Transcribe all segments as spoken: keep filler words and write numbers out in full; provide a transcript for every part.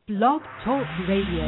Blog Talk Radio.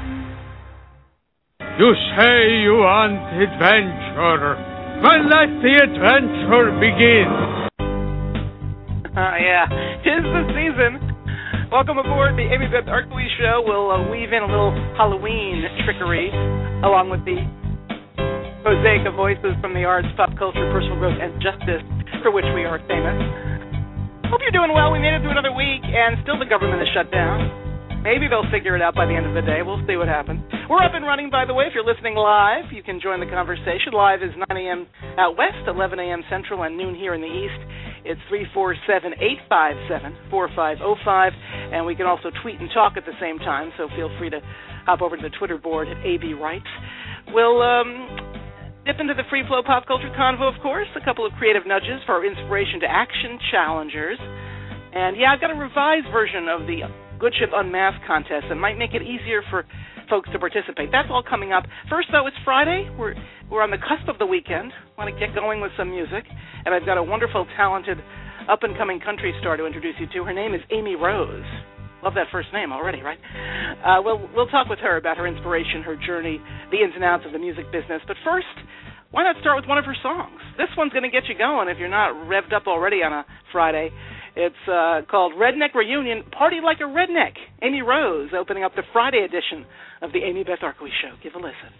You say you want adventure. Well, let the adventure begin. Uh, yeah, tis the season. Welcome aboard the Amy Beth Arkley Show. We'll uh, weave in a little Halloween trickery along with the mosaic of voices from the arts, pop culture, personal growth, and justice for which we are famous. Hope you're doing well. We made it through another week, and still the government is shut down. Maybe they'll figure it out by the end of the day. We'll see what happens. We're up and running, by the way. If you're listening live, you can join the conversation. Live is nine a.m. out west, eleven a.m. Central, and noon here in the east. It's three four seven, eight five seven, four five zero five, and we can also tweet and talk at the same time, so feel free to hop over to the Twitter board at A B Writes. We'll um, dip into the free flow pop culture convo, of course, a couple of creative nudges for our inspiration to action challengers. And, yeah, I've got a revised version of the Good Ship Unmasked contest that might make it easier for folks to participate. That's all coming up. First, though, it's Friday. We're we're on the cusp of the weekend. Want to get going with some music. And I've got a wonderful, talented, up-and-coming country star to introduce you to. Her name is Amy Rose. Love that first name already, right? Uh, we'll, we'll talk with her about her inspiration, her journey, the ins and outs of the music business. But first, why not start with one of her songs? This one's going to get you going if you're not revved up already on a Friday. It's uh, called Redneck Reunion, Party Like a Redneck. Amy Rose opening up the Friday edition of the Amy Beth Arkley Show. Give a listen.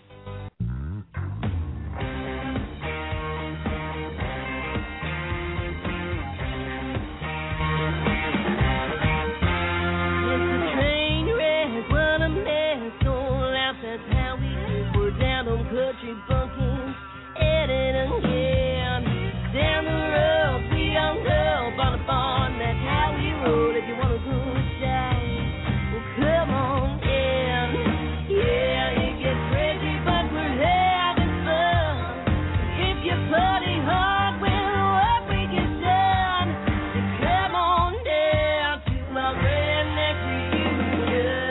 It's a train wreck, what a mess, going out, that's how we do. We're down on country bumpkins, at it again. Down the road, we don't go on the barn, that's how we roll. If you want a good time, well, come on in. Yeah, it gets crazy, but we're having fun. If you party hard, well, what we get done. So come on down to my redneck reunion.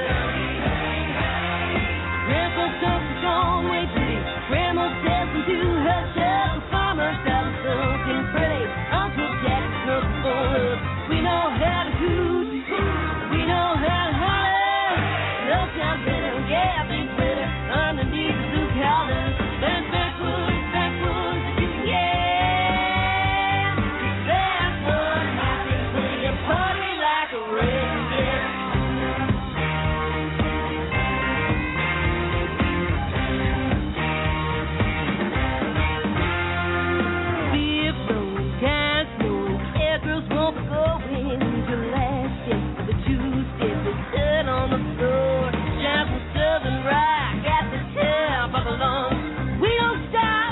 Grandpa's stuff's gone way pretty. Grandma's dancing to her chest. The farmer's got something pretty. Uncle Jack's looking for us. We know how to hoot. We know how to holler. No time better, yeah, think better. Underneath the blue collar. Then backwoods, backwoods, yeah. That's what happens when you party like a redneck. Beer blowing, guys blowing, yeah, girls won't be going to last step. The two-step is dead on the floor. Shout some southern rock at the top of the lungs. We don't stop.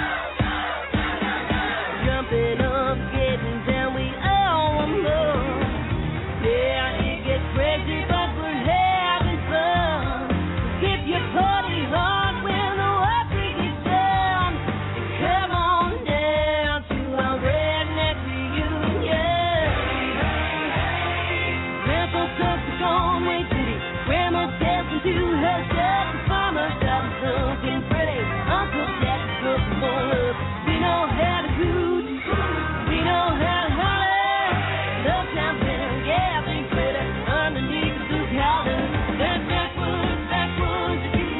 Jumping up, getting down, we all want more. Yeah, it gets crazy, but we're having fun. If you party hard, we'll know what we get done. Come on down to our redneck reunion. Grandpa's stuff is gone way pretty. Grandma's dancing to herself. The farmer's got something pretty. Uncle Jack's looking for us. We know how to hoot. We know how to holler. Love time better, yeah, think better. Underneath the blue collar. Then backwoods, backwoods,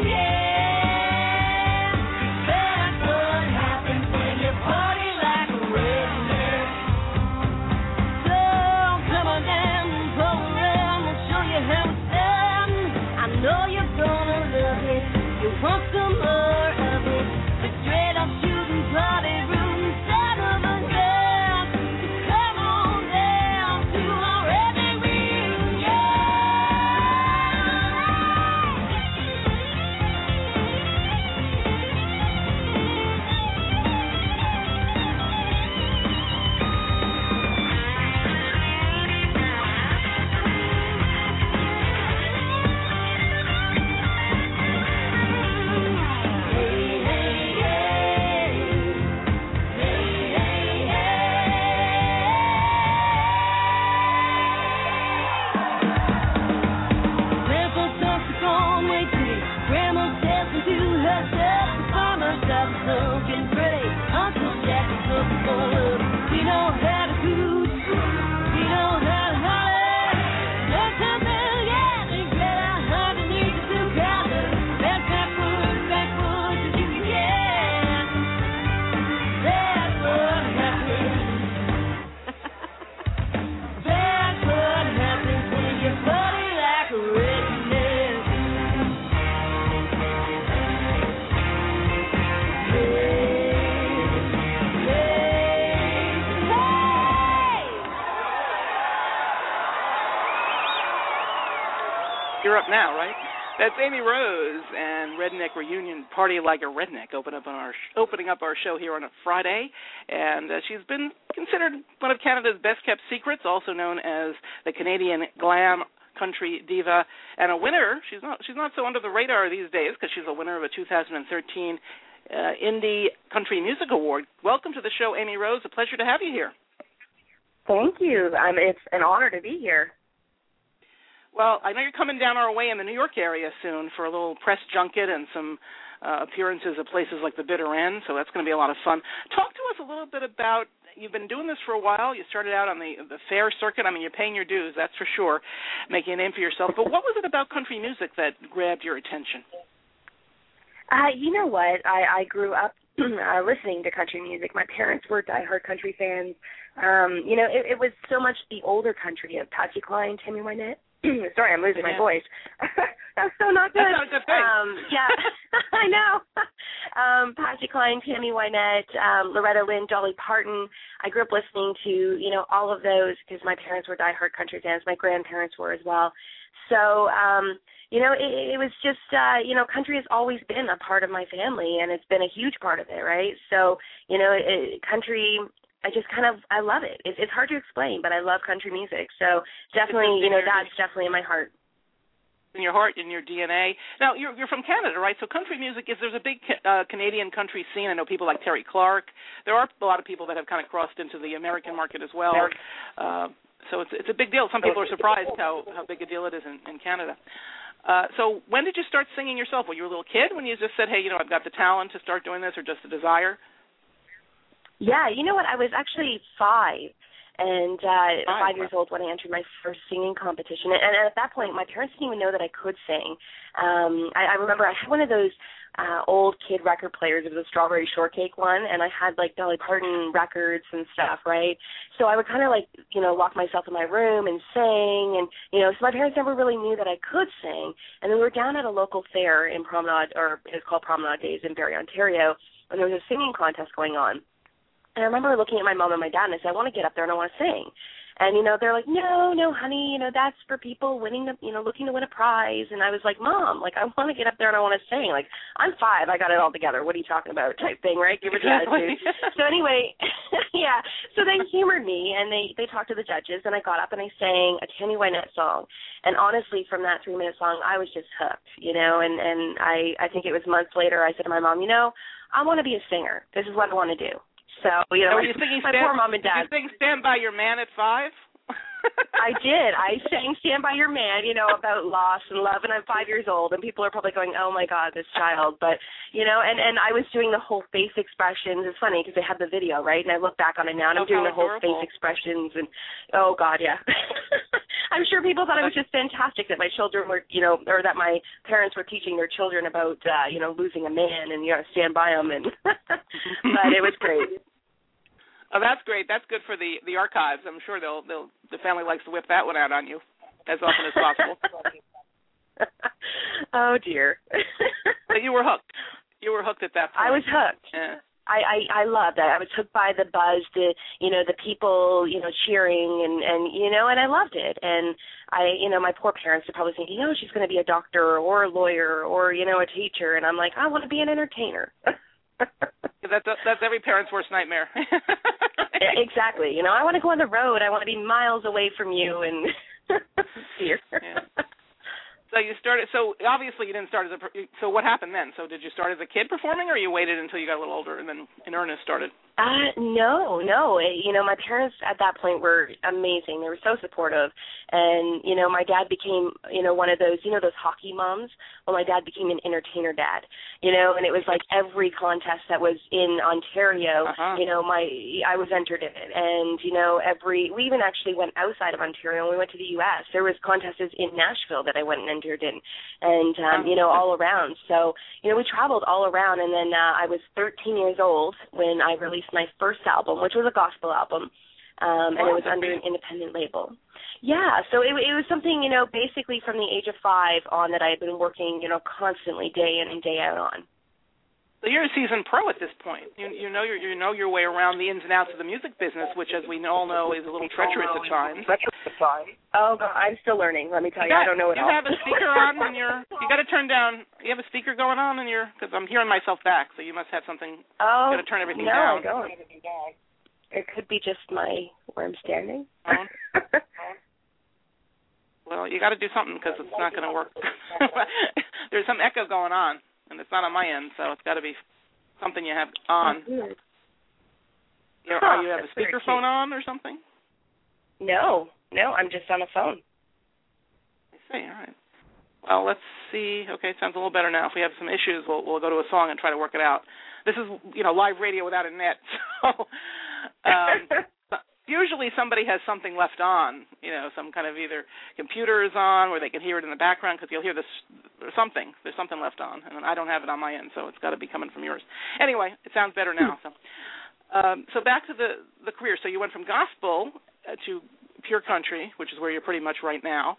yeah. That's what happens when you party like a redneck. So come on down and pull around. We'll show you how it's done. I know you're gonna love it. You want some more of it. The straight up shooting party room son of a gun. Come on down to our redneck reunion. Hey, hey, We know how to holler. No time better, yeah, think better. You're up now, right? That's Amy Rose and Redneck Reunion, Party Like a Redneck, open up on our sh- opening up our show here on a Friday. And uh, she's been considered one of Canada's best-kept secrets, also known as the Canadian glam country diva, and a winner. She's not she's not so under the radar these days because she's a winner of a two thousand thirteen uh, Indie Country Music Award. Welcome to the show, Amy Rose. A pleasure to have you here. Thank you. Um, it's an honor to be here. Well, I know you're coming down our way in the New York area soon for a little press junket and some uh, appearances at places like the Bitter End, so that's going to be a lot of fun. Talk to us a little bit about, you've been doing this for a while. You started out on the, the fair circuit. I mean, you're paying your dues, that's for sure, making a name for yourself. But what was it about country music that grabbed your attention? Uh, you know what? I, I grew up uh, listening to country music. My parents were diehard country fans. Um, you know, it, it was so much the older country of Patsy Cline, Tammy Wynette. Sorry, I'm losing yeah. my voice. That's so not good. That's not a good thing. Um, yeah, I know. Um, Patsy Cline, Tammy Wynette, um, Loretta Lynn, Dolly Parton. I grew up listening to, you know, all of those because my parents were diehard country fans. My grandparents were as well. So, um, you know, it, it was just, uh, you know, country has always been a part of my family, and it's been a huge part of it, right? So, you know, it, country... I just kind of, I love it. It's, it's hard to explain, but I love country music. So definitely, you know, that's definitely in my heart. In your heart, in your D N A. Now, you're you're from Canada, right? So country music is, there's a big uh, Canadian country scene. I know people like Terry Clark. There are a lot of people that have kind of crossed into the American market as well. Uh, so it's it's a big deal. Some people are surprised how, how big a deal it is in, in Canada. Uh, so when did you start singing yourself? Were you a little kid when you just said, hey, you know, I've got the talent to start doing this, or just a desire? Yeah, you know what? I was actually five, and uh, five, five years old when I entered my first singing competition. And, and at that point, my parents didn't even know that I could sing. Um, I, I remember I had one of those uh, old kid record players. It was a Strawberry Shortcake one, and I had, like, Dolly Parton records and stuff, right? So I would kind of, like, you know, lock myself in my room and sing. And, you know, so my parents never really knew that I could sing. And then we were down at a local fair in Promenade, or it was called Promenade Days in Barrie, Ontario, and there was a singing contest going on. And I remember looking at my mom and my dad, and I said, I want to get up there and I want to sing. And, you know, they're like, no, no, honey, you know, that's for people winning, the, you know, looking to win a prize. And I was like, Mom, like, I want to get up there and I want to sing. Like, I'm five. I got it all together. What are you talking about type thing, right? Give it to attitude. So anyway, yeah. So they humored me, and they, they talked to the judges, and I got up and I sang a Tammy Wynette song. And honestly, from that three-minute song, I was just hooked, you know. And, and I, I think it was months later I said to my mom, you know, I want to be a singer. This is what I want to do. So, you know, you singing my stand, poor mom and dad. Did you sing Stand By Your Man at five? I did. I sang Stand By Your Man, you know, about loss and love, and I'm five years old, and people are probably going, oh, my God, this child. But, you know, and, and I was doing the whole face expressions. It's funny because they have the video, right? And I look back on it now, and I'm oh, doing the whole adorable. face expressions. And, oh, God, yeah. I'm sure people thought it was just fantastic that my children were, you know, or that my parents were teaching their children about, uh, you know, losing a man and, you know, stand by them. And but it was great. Oh, that's great. That's good for the, the archives. I'm sure they'll they'll the family likes to whip that one out on you as often as possible. Oh dear. But you were hooked. You were hooked at that point. I was hooked. Yeah. I, I, I loved that. I was hooked by the buzz, the you know, the people, you know, cheering and, and you know, and I loved it. And I you know, my poor parents are probably thinking, oh, she's gonna be a doctor or a lawyer or, you know, a teacher, and I'm like, I wanna be an entertainer. That's that's every parent's worst nightmare. Exactly. You know, I want to go on the road. I want to be miles away from you and here. Yeah. So you started. So obviously you didn't start as a. So what happened then? So did you start as a kid performing, or you waited until you got a little older and then in earnest started? Uh, no, no. It, you know, my parents at that point were amazing. They were so supportive. And, you know, my dad became, you know, one of those, you know, those hockey moms. Well, my dad became an entertainer dad, you know, and it was like every contest that was in Ontario, uh-huh. you know, my I was entered in it. And, you know, every, we even actually went outside of Ontario and we went to the U S. There was contests in Nashville that I went and entered in and, um, you know, all around. So, you know, we traveled all around. And then uh, I was thirteen years old when I released my first album, which was a gospel album, um, and it was under an independent label. Yeah, so it, it was something, you know, basically from the age of five on that I had been working, you know, constantly day in and day out on. So you're a seasoned pro at this point. You, you know your, you know your way around the ins and outs of the music business, which, as we all know, is a little treacherous at times. Oh, God, I'm still learning. Let me tell you, you got, I don't know it you all. You have a speaker on in your. You got to turn down. You have a speaker going on in your. Because I'm hearing myself back, so you must have something. Oh, you got to turn everything no, down. No, I don't. It could be just my where I'm standing. Oh. Well, you got to do something because it's not going to work. There's some echo going on, and it's not on my end, so it's got to be something you have on. Mm-hmm. You know, huh, you have a speakerphone on or something? No, no, I'm just on a phone. I see. All right. Well, let's see. Okay, it sounds a little better now. If we have some issues, we'll we'll go to a song and try to work it out. This is, you know, live radio without a net, so. Um, Usually somebody has something left on, you know, some kind of either computer is on where they can hear it in the background because you'll hear this or something. There's something left on, and I don't have it on my end, so it's got to be coming from yours. Anyway, it sounds better now. So, um, so back to the the career. So you went from gospel to pure country, which is where you're pretty much right now.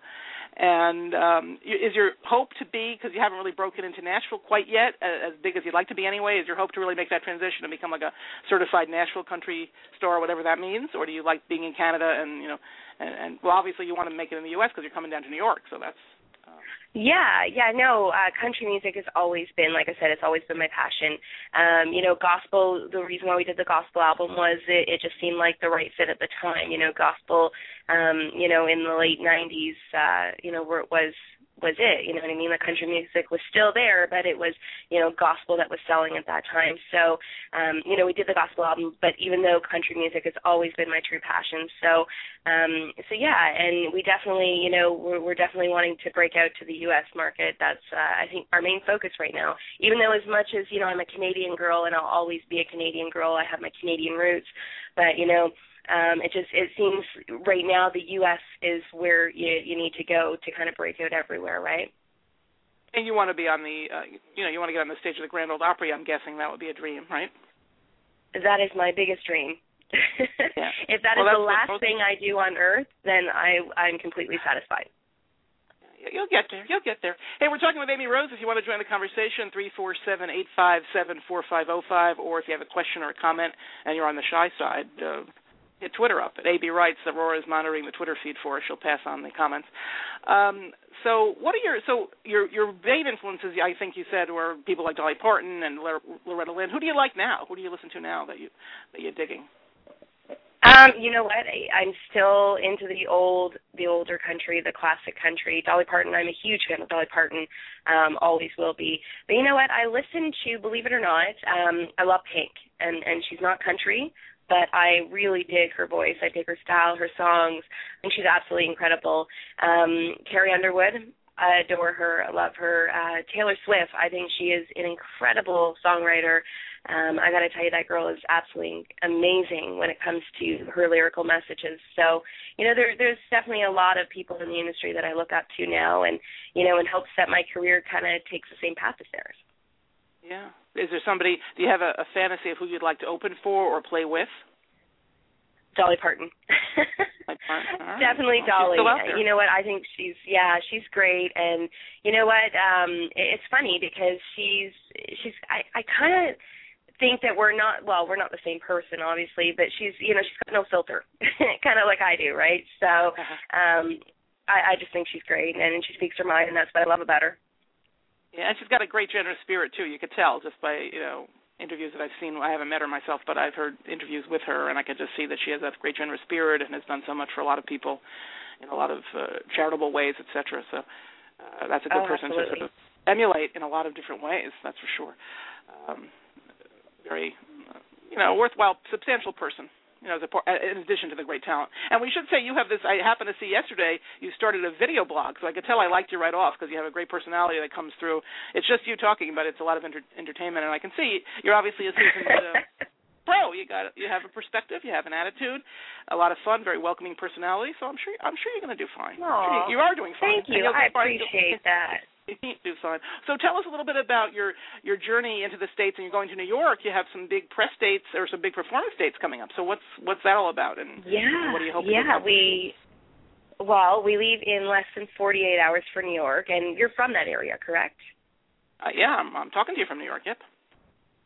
And um, is your hope to be, because you haven't really broken into Nashville quite yet, as big as you'd like to be anyway, is your hope to really make that transition and become like a certified Nashville country star, whatever that means? Or do you like being in Canada and, you know, and, and well, obviously you want to make it in the U S because you're coming down to New York, so that's... Uh... Yeah, yeah, no, uh, country music has always been, like I said, it's always been my passion. Um, you know, gospel, the reason why we did the gospel album was it, it just seemed like the right fit at the time. You know, gospel, um, you know, in the late nineties, uh, you know, where it was was it, you know what I mean? The country music was still there, but it was, you know, gospel that was selling at that time. So, um, you know, we did the gospel album, but even though country music has always been my true passion. So, um, so yeah, and we definitely, you know, we're, we're definitely wanting to break out to the U S market. That's, uh, I think, our main focus right now. Even though as much as, you know, I'm a Canadian girl and I'll always be a Canadian girl, I have my Canadian roots, but, you know, Um, it just it seems right now the U S is where you you need to go to kind of break out everywhere, right? And you want to be on the, uh, you know, you want to get on the stage of the Grand Ole Opry. I'm guessing that would be a dream, right? That is my biggest dream. Yeah. If that well, is the last thing I do on earth, then I I'm completely satisfied. You'll get there. You'll get there. Hey, we're talking with Amy Rose. If you want to join the conversation, three four seven, eight five seven, four five zero five, or if you have a question or a comment and you're on the shy side, uh, hit Twitter up at A B Writes that Aurora is monitoring the Twitter feed for. She'll pass on the comments. Um, so, what are your so your your main influences? I think you said were people like Dolly Parton and Loretta Lynn. Who do you like now? Who do you listen to now that you that you're digging? Um, you know what? I, I'm still into the old, the older country, the classic country. Dolly Parton. I'm a huge fan of Dolly Parton. Um, always will be. But you know what? I listen to, believe it or not, um, I love Pink, and and she's not country. But I really dig her voice. I dig her style, her songs. I think she's absolutely incredible. Um, Carrie Underwood, I adore her. I love her. Uh, Taylor Swift, I think she is an incredible songwriter. Um, I got to tell you, that girl is absolutely amazing when it comes to her lyrical messages. So, you know, there, there's definitely a lot of people in the industry that I look up to now, and, you know, in hopes that my career kind of takes the same path as theirs. Yeah. Is there somebody, do you have a, a fantasy of who you'd like to open for or play with? Dolly Parton. Right. Definitely well, Dolly. You know what? I think she's, yeah, she's great. And you know what? Um, it's funny because she's, she's, I, I kind of think that we're not, well, we're not the same person, obviously, but she's, you know, she's got no filter, kind of like I do, right? So um, I, I just think she's great, and she speaks her mind, and that's what I love about her. Yeah, and she's got a great generous spirit, too. You could tell just by, you know, interviews that I've seen. I haven't met her myself, but I've heard interviews with her, and I could just see that she has that great generous spirit and has done so much for a lot of people in a lot of uh, charitable ways, et cetera. So uh, that's a good oh, person absolutely. to sort of emulate in a lot of different ways, that's for sure. Um, very, uh, you know, worthwhile, substantial person. You know, as a, in addition to the great talent. And we should say you have this, I happened to see yesterday, you started a video blog, so I could tell I liked you right off because you have a great personality that comes through. It's just you talking, but it's a lot of enter- entertainment, and I can see you're obviously a seasoned uh, pro. You got, you have a perspective, you have an attitude, a lot of fun, very welcoming personality, so I'm sure I'm sure you're going to do fine. Aww, you, you are doing fine. Thank you. I appreciate that. Do fine. So tell us a little bit about your, your journey into the States, and you're going to New York. You have some big press dates or some big performance dates coming up. So what's what's that all about? And yeah, what do you hope? Yeah, we well, we leave in less than forty-eight hours for New York, and you're from that area, correct? Uh, yeah, I'm, I'm talking to you from New York. Yep.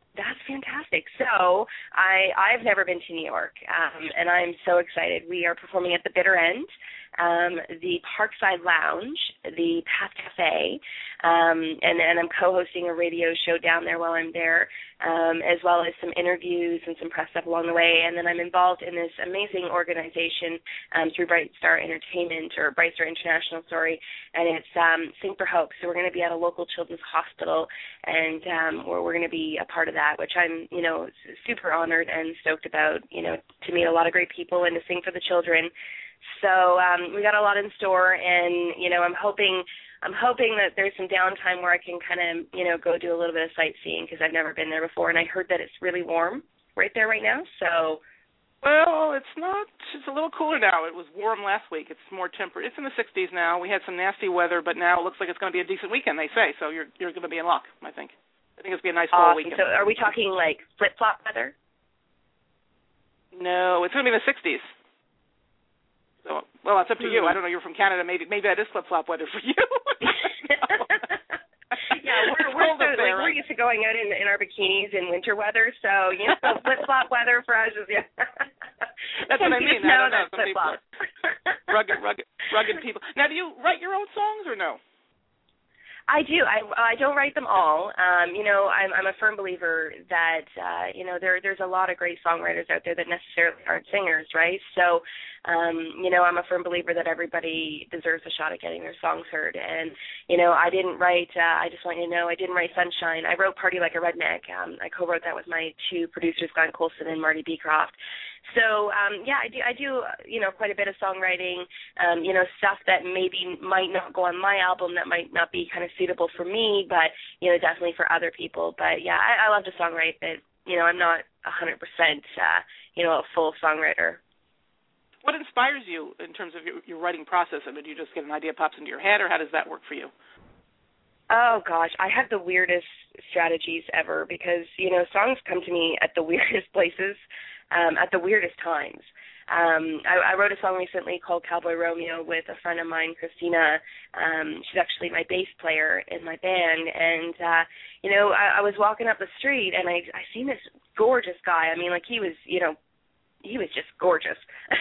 That's fantastic. So I, I've never been to New York, um, and I'm so excited. We are performing at the Bitter End, um, the Parkside Lounge, the Path Cafe, um, and, and I'm co-hosting a radio show down there while I'm there, um, as well as some interviews and some press stuff along the way. And then I'm involved in this amazing organization um, through Bright Star Entertainment, or Bright Star International, sorry, and it's um, Sing for Hope. So we're going to be at a local children's hospital, and um, we're, we're going to be a part of that, which I'm, you know, super honored and stoked about, you know, to meet a lot of great people and to sing for the children. So um, we got a lot in store, and, you know, I'm hoping I'm hoping that there's some downtime where I can kind of, you know, go do a little bit of sightseeing, because I've never been there before, and I heard that it's really warm right there right now, so... Well, it's not. It's a little cooler now. It was warm last week. It's more temperate. It's in the sixties now. We had some nasty weather, but now it looks like it's going to be a decent weekend, they say, so you're you're going to be in luck, I think. I think it's going to be a nice fall awesome. weekend. So are we talking, like, flip-flop weather? No, it's going to be in the sixties. So, well, it's up to hmm. you. I don't know. You're from Canada. Maybe maybe that is flip-flop weather for you. Yeah, we're we're, so, like, we're used to going out in in our bikinis in winter weather, so you know, flip-flop weather for us is yeah. That's what I mean. I don't know. Some people are rugged, rugged, rugged people. Now, do you write your own songs or no? I do. I I don't write them all. Um, you know, I'm I'm a firm believer that uh, you know there there's a lot of great songwriters out there that necessarily aren't singers, right? So, um, you know, I'm a firm believer that everybody deserves a shot at getting their songs heard. And you know, I didn't write. Uh, I just want you to know, I didn't write Sunshine. I wrote Party Like a Redneck. Um, I co-wrote that with my two producers, Glenn Colson and Marty Beecroft. So, um, yeah, I do, I do, you know, quite a bit of songwriting, um, you know, stuff that maybe might not go on my album, that might not be kind of suitable for me, but, you know, definitely for other people. But, yeah, I, I love to songwrite, but, you know, I'm not one hundred percent, uh, you know, a full songwriter. What inspires you in terms of your, your writing process? I mean, do you just get an idea pops into your head, or how does that work for you? Oh, gosh, I have the weirdest strategies ever because, you know, songs come to me at the weirdest places. Um, at the weirdest times. Um, I, I wrote a song recently called Cowboy Romeo with a friend of mine, Christina. Um, she's actually my bass player in my band. And, uh, you know, I, I was walking up the street, and I, I seen this gorgeous guy. I mean, like, he was, you know, he was just gorgeous.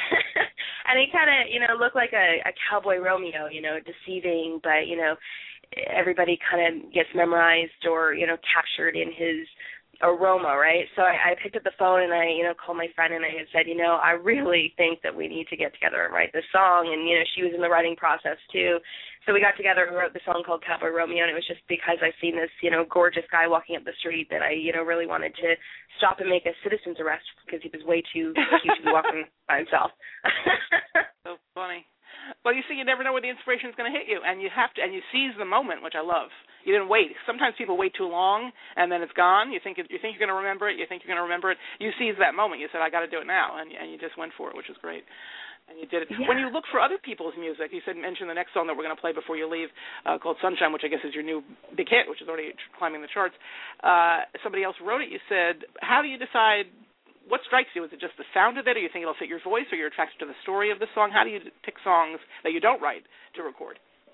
And he kind of, you know, looked like a, a Cowboy Romeo, you know, deceiving, but, you know, everybody kind of gets memorized or, you know, captured in his aroma, right? So I, I picked up the phone and I, you know, called my friend and I had said, you know, I really think that we need to get together and write this song. And, you know, she was in the writing process too. So we got together and wrote the song called Cowboy Romeo, and it was just because I seen this, you know, gorgeous guy walking up the street that I, you know, really wanted to stop and make a citizen's arrest because he was way too cute to be walking by himself. So funny. Well, you see, you never know where the inspiration is going to hit you, and you have to, and you seize the moment, which I love. You didn't wait. Sometimes people wait too long, and then it's gone. You think it, you think you're going to remember it. You think you're going to remember it. You seize that moment. You said, I got to do it now, and, and you just went for it, which is great. And you did it. Yeah. When you look for other people's music, you said mention the next song that we're going to play before you leave, uh, called Sunshine, which I guess is your new big hit, which is already climbing the charts. Uh, somebody else wrote it. You said, how do you decide? What strikes you? Is it just the sound of it, or you think it'll fit your voice, or you're attracted to the story of the song? How do you pick songs that you don't write to record?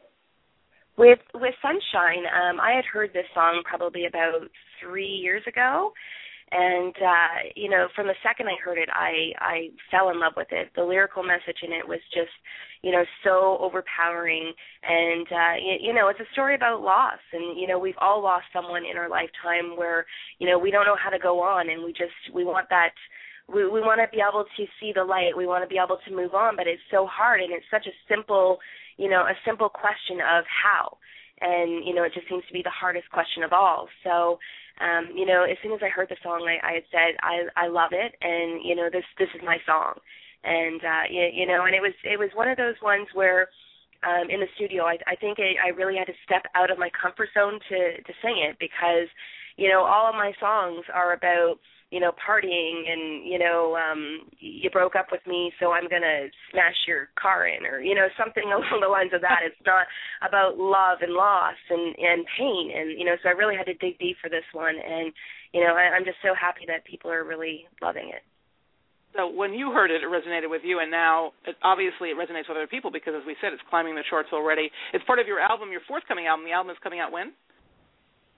With with Sunshine, um, I had heard this song probably about three years ago, and uh, you know, from the second I heard it, I I fell in love with it. The lyrical message in it was just, you know, so overpowering, and uh, you, you know, it's a story about loss, and you know, we've all lost someone in our lifetime where, you know, we don't know how to go on, and we just we want that. We, we want to be able to see the light. We want to be able to move on, but it's so hard, and it's such a simple, you know, a simple question of how. And, you know, it just seems to be the hardest question of all. So, um, you know, as soon as I heard the song, I, I had said, I, I love it, and, you know, this this is my song. And, uh, you, you know, and it was it was one of those ones where um, in the studio, I, I think I, I really had to step out of my comfort zone to, to sing it because, you know, all of my songs are about, you know, partying and, you know, um, you broke up with me, so I'm going to smash your car in, or, you know, something along the lines of that. It's not about love and loss and, and pain. And, you know, so I really had to dig deep for this one. And, you know, I, I'm just so happy that people are really loving it. So when you heard it, it resonated with you, and now it, obviously it resonates with other people because, as we said, it's climbing the charts already. It's part of your album, your forthcoming album. The album is coming out when?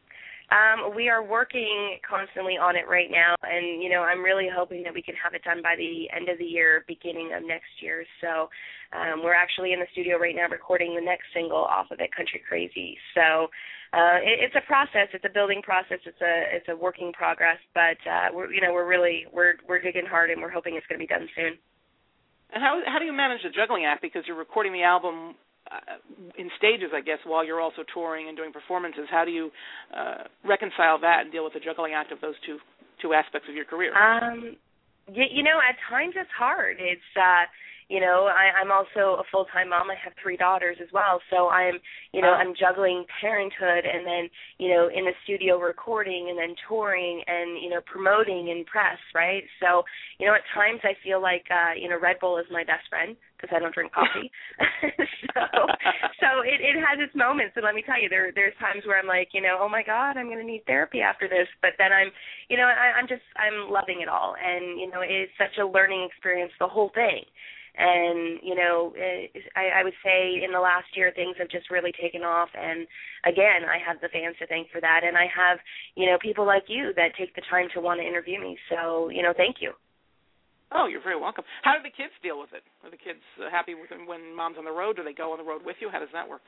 Um, we are working constantly on it right now, and, you know, I'm really hoping that we can have it done by the end of the year, beginning of next year. So um, we're actually in the studio right now recording the next single off of it, Country Crazy. So uh, it, it's a process. It's a building process. It's a it's a working progress, but, uh, we're, you know, we're really, we're, we're digging hard, and we're hoping it's going to be done soon. And how how do you manage the juggling act? Because you're recording the album uh, in stages, I guess, while you're also touring and doing performances. How do you uh, reconcile that and deal with the juggling act of those two two aspects of your career? Um, you, you know, at times it's hard. It's uh, you know, I, I'm also a full-time mom. I have three daughters as well, so I'm, you know, oh. I'm juggling parenthood and then, you know, in the studio recording and then touring and, you know, promoting in press, right? So, you know, at times I feel like, uh, you know, Red Bull is my best friend because I don't drink coffee. so, so it, it has its moments, and let me tell you, there there's times where I'm like, you know, oh my God, I'm going to need therapy after this, but then I'm, you know, I, I'm just, I'm loving it all, and you know, it's such a learning experience, the whole thing. And, you know, I, I would say in the last year things have just really taken off. And, again, I have the fans to thank for that. And I have, you know, people like you that take the time to want to interview me. So, you know, thank you. Oh, you're very welcome. How do the kids deal with it? Are the kids happy with it when Mom's on the road? Do they go on the road with you? How does that work?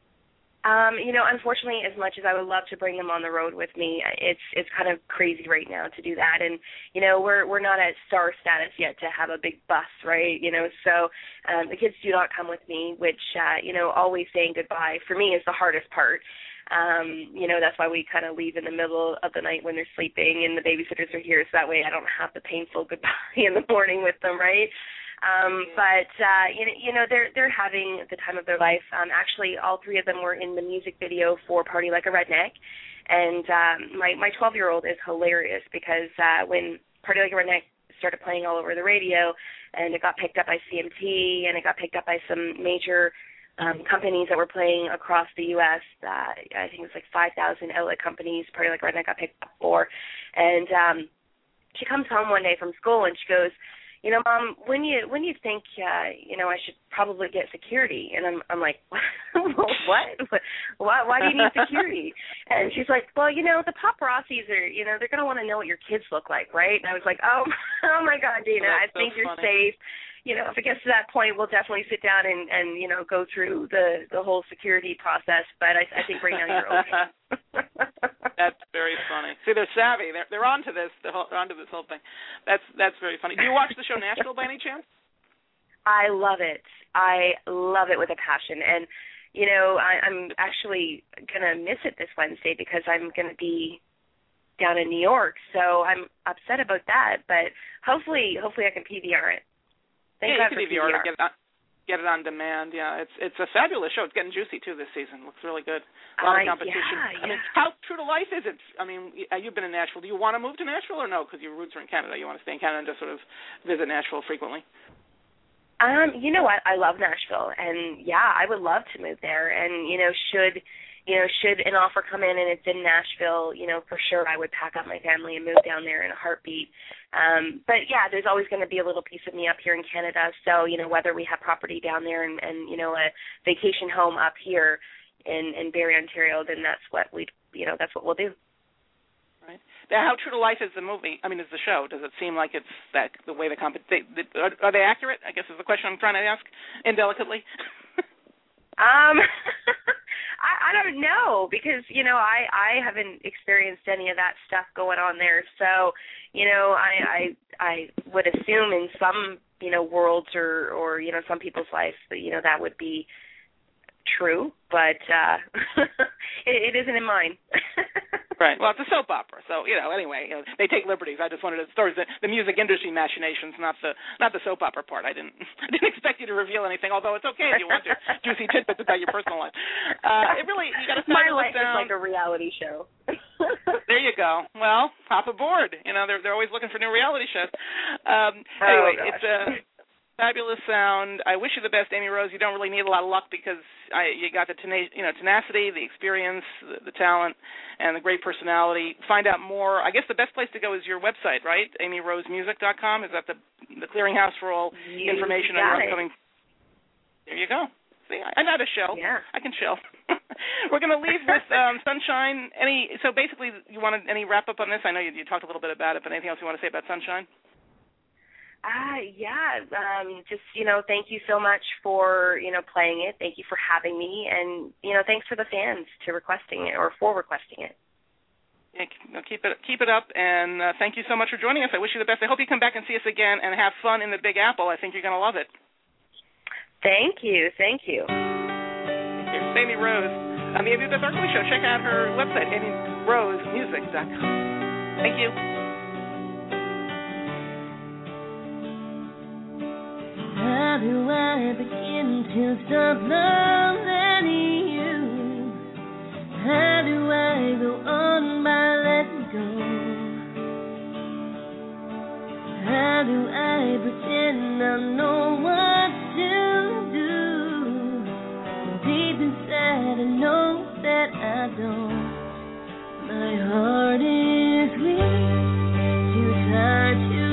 Um, you know, unfortunately, as much as I would love to bring them on the road with me, it's it's kind of crazy right now to do that. And, you know, we're we're not at star status yet to have a big bus, right? You know, so um, the kids do not come with me, which, uh, you know, always saying goodbye for me is the hardest part. Um, you know, that's why we kind of leave in the middle of the night when they're sleeping and the babysitters are here, so that way I don't have the painful goodbye in the morning with them, right? Um, but, uh, you know, you know, they're they're having the time of their life. Um, actually, all three of them were in the music video for Party Like a Redneck. And um, my, my twelve-year-old is hilarious because uh, when Party Like a Redneck started playing all over the radio and it got picked up by C M T and it got picked up by some major um, companies that were playing across the U S, uh, I think it was like five thousand outlet companies Party Like a Redneck got picked up for. And um, she comes home one day from school and she goes, you know, Mom, when you when you think, uh, you know, I should probably get security, and I'm I'm like, what? Why why do you need security? And she's like, well, you know, the paparazzis are, you know, they're gonna want to know what your kids look like, right? And I was like, oh, oh my God, Dana, well, I think so you're funny. safe. You know, if it gets to that point, we'll definitely sit down and, and you know, go through the, the whole security process. But I, I think right now you're okay. That's very funny. See, they're savvy. They're they're onto this. They're onto this whole thing. That's that's very funny. Do you watch the show Nashville by any chance? I love it. I love it with a passion. And, you know, I, I'm actually going to miss it this Wednesday because I'm going to be down in New York. So I'm upset about that. But hopefully, hopefully I can P V R it. Thank yeah, God you can for P V R. Get it, on, get it on demand. Yeah, it's it's a fabulous show. It's getting juicy, too, this season. Looks really good. A lot uh, of competition. Yeah, I yeah. mean, how true to life is it? I mean, you've been in Nashville. Do you want to move to Nashville or no? Because your roots are in Canada. You want to stay in Canada and just sort of visit Nashville frequently? Um, you know what? I love Nashville, and yeah, I would love to move there. And you know, should you know, should an offer come in and it's in Nashville, you know, for sure I would pack up my family and move down there in a heartbeat. Um, but yeah, there's always going to be a little piece of me up here in Canada. So you know, whether we have property down there and, and you know, a vacation home up here in in Barrie, Ontario, then that's what we, you know, that's what we'll do. Right. Now, how true to life is the movie? I mean, is the show? Does it seem like it's that the way the comp? They, they, are, are they accurate? I guess is the question I'm trying to ask indelicately. um, I, I don't know because you know I I haven't experienced any of that stuff going on there. So you know I I I would assume in some you know worlds or or you know some people's lives that you know that would be true, but uh, it, it isn't in mine. Right. Well, it's a soap opera, so you know. Anyway, you know, they take liberties. I just wanted to stories the, the music industry machinations, not the not the soap opera part. I didn't I didn't expect you to reveal anything, although it's okay if you want to. Juicy tidbits about your personal life. Uh, it really you got to my life down. is like a reality show. There you go. Well, hop aboard. You know, they're they're always looking for new reality shows. Um, oh, anyway, gosh. it's a fabulous sound. I wish you the best, Amy Rose. You don't really need a lot of luck because I, you got the tena- you know, tenacity, the experience, the, the talent, and the great personality. Find out more. I guess the best place to go is your website, right? amy rose music dot com. Is that the the clearinghouse for all you information on your upcoming? There you go. See, I, I know how to show. Yeah. I can show. We're going to leave with um, Sunshine. Any So basically, you wanted any wrap-up on this? I know you, you talked a little bit about it, but anything else you want to say about Sunshine? Uh, yeah, um, just, you know, thank you so much for, you know, playing it. Thank you for having me. And, you know, thanks for the fans to requesting it or for requesting it. Yeah, keep it keep it up, and uh, thank you so much for joining us. I wish you the best. I hope you come back and see us again and have fun in the Big Apple. I think you're going to love it. Thank you. Thank you. Here's Amy Rose on the Amy Beth Arkley Show. Check out her website, amy rose music dot com. Thank you. How do I begin to stop loving you? How do I go on by letting go? How do I pretend I know what to do? Deep inside I know that I don't. My heart is weak, too tired to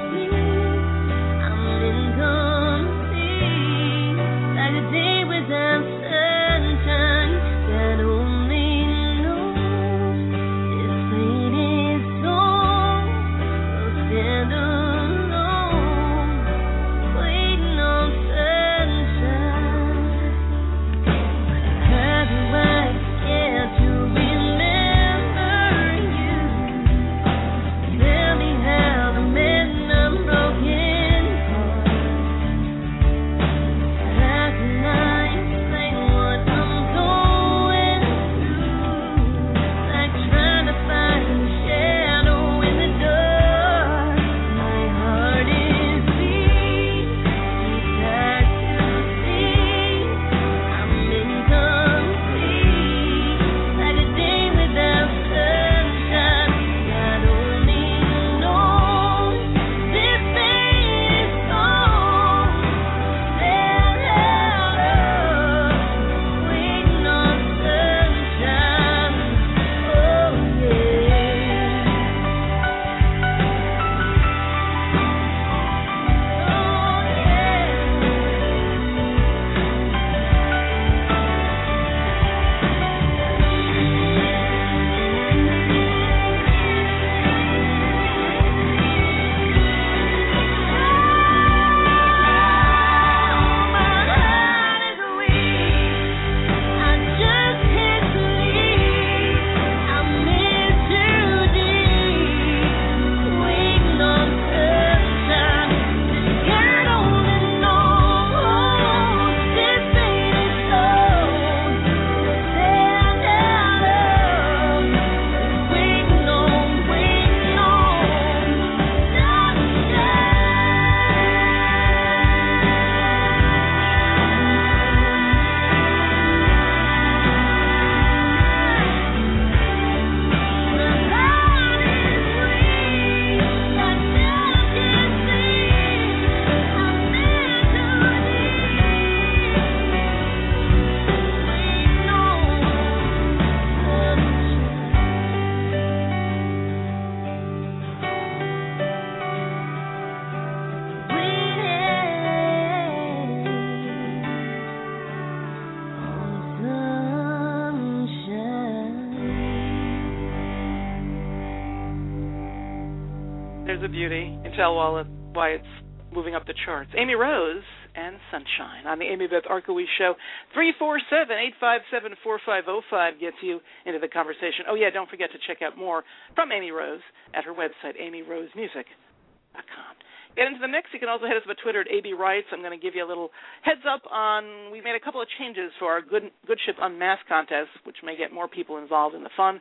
There's a beauty. You can tell why, it, why it's moving up the charts. Amy Rose and Sunshine on the Amy Beth Arkley Show. three four seven, eight five seven, four five zero five gets you into the conversation. Oh, yeah, don't forget to check out more from Amy Rose at her website, amy rose music dot com. Get into the mix. You can also hit us up at Twitter at A B Writes. I'm going to give you a little heads up on, we made a couple of changes for our Good, Good Ship Unmasked contest, which may get more people involved in the fun.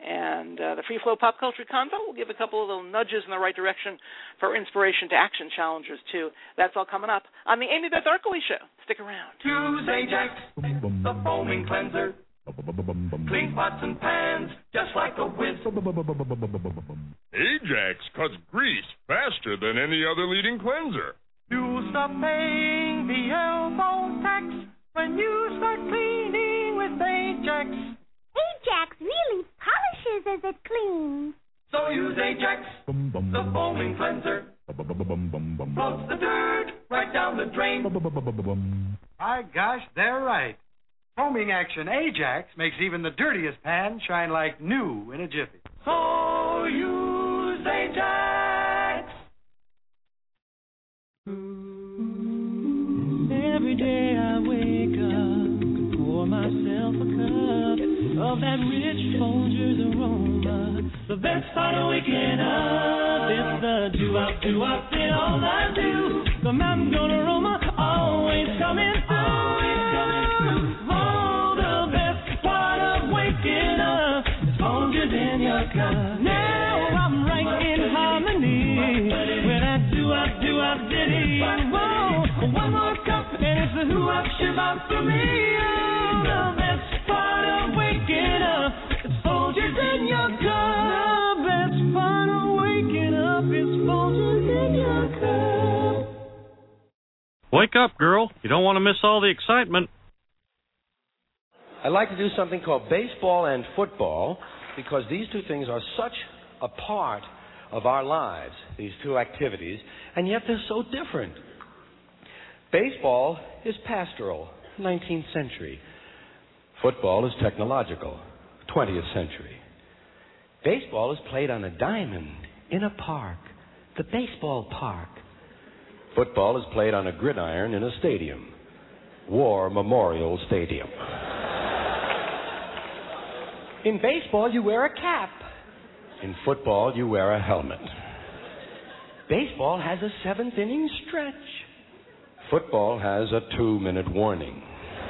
And uh, the Free Flow Pop Culture Convo will give a couple of little nudges in the right direction for inspiration to action challengers, too. That's all coming up on the Amy Beth Arkley Show. Stick around. Use Ajax, the foaming cleanser. Clean pots and pans, just like a whiz. Ajax cuts grease faster than any other leading cleanser. You'll stop paying the elbow tax when you start cleaning with Ajax. Ajax really polishes as it cleans. So use Ajax, the foaming cleanser. Floats the dirt right down the drain. My gosh, they're right. Foaming action Ajax makes even the dirtiest pan shine like new in a jiffy. So use Ajax. Every day I wake up, pour myself a cup of that rich Folgers aroma. The best part of waking up is the do-up, do-up in all I do. The mountain goat aroma always coming, always coming through. Oh, the best part of waking up is Folgers in your cup. Now I'm right in harmony when I do-up, do-up ditty. Whoa, one more cup and it's a who-up, shiv-up for me. Oh, the best part of waking up is Folgers in your cup. The best part of waking up is Folgers in your cup. Wake up, girl. You don't want to miss all the excitement. I like to do something called baseball and football because these two things are such a part of our lives, these two activities, and yet they're so different. Baseball is pastoral, nineteenth century. Football is technological, twentieth century. Baseball is played on a diamond in a park, the baseball park. Football is played on a gridiron in a stadium, War Memorial Stadium. In baseball, you wear a cap. In football, you wear a helmet. Baseball has a seventh inning stretch. Football has a two-minute warning.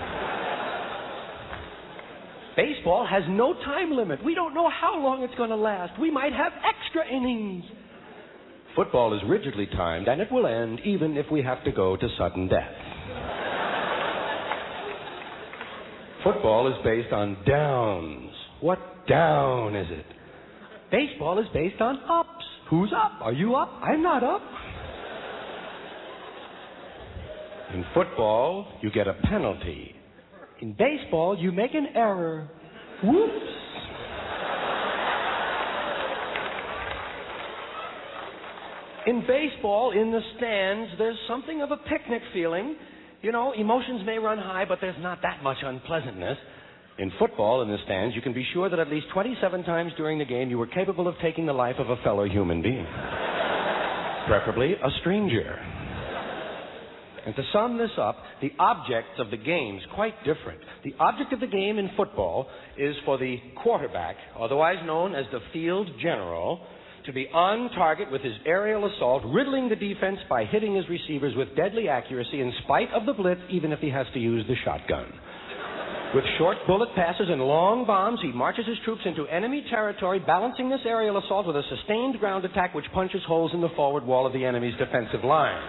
Baseball has no time limit. We don't know how long it's going to last. We might have extra innings. Football is rigidly timed, and it will end even if we have to go to sudden death. Football is based on downs. What down is it? Baseball is based on ups. Who's up? Are you up? I'm not up. In football, you get a penalty. In baseball, you make an error. Whoops. In baseball, in the stands, there's something of a picnic feeling. You know, emotions may run high, but there's not that much unpleasantness. In football, in the stands, you can be sure that at least twenty-seven times during the game you were capable of taking the life of a fellow human being. Preferably a stranger. And to sum this up, the objects of the game's quite different. The object of the game in football is for the quarterback, otherwise known as the field general, to be on target with his aerial assault, riddling the defense by hitting his receivers with deadly accuracy in spite of the blitz, even if he has to use the shotgun. With short bullet passes and long bombs, he marches his troops into enemy territory, balancing this aerial assault with a sustained ground attack which punches holes in the forward wall of the enemy's defensive line.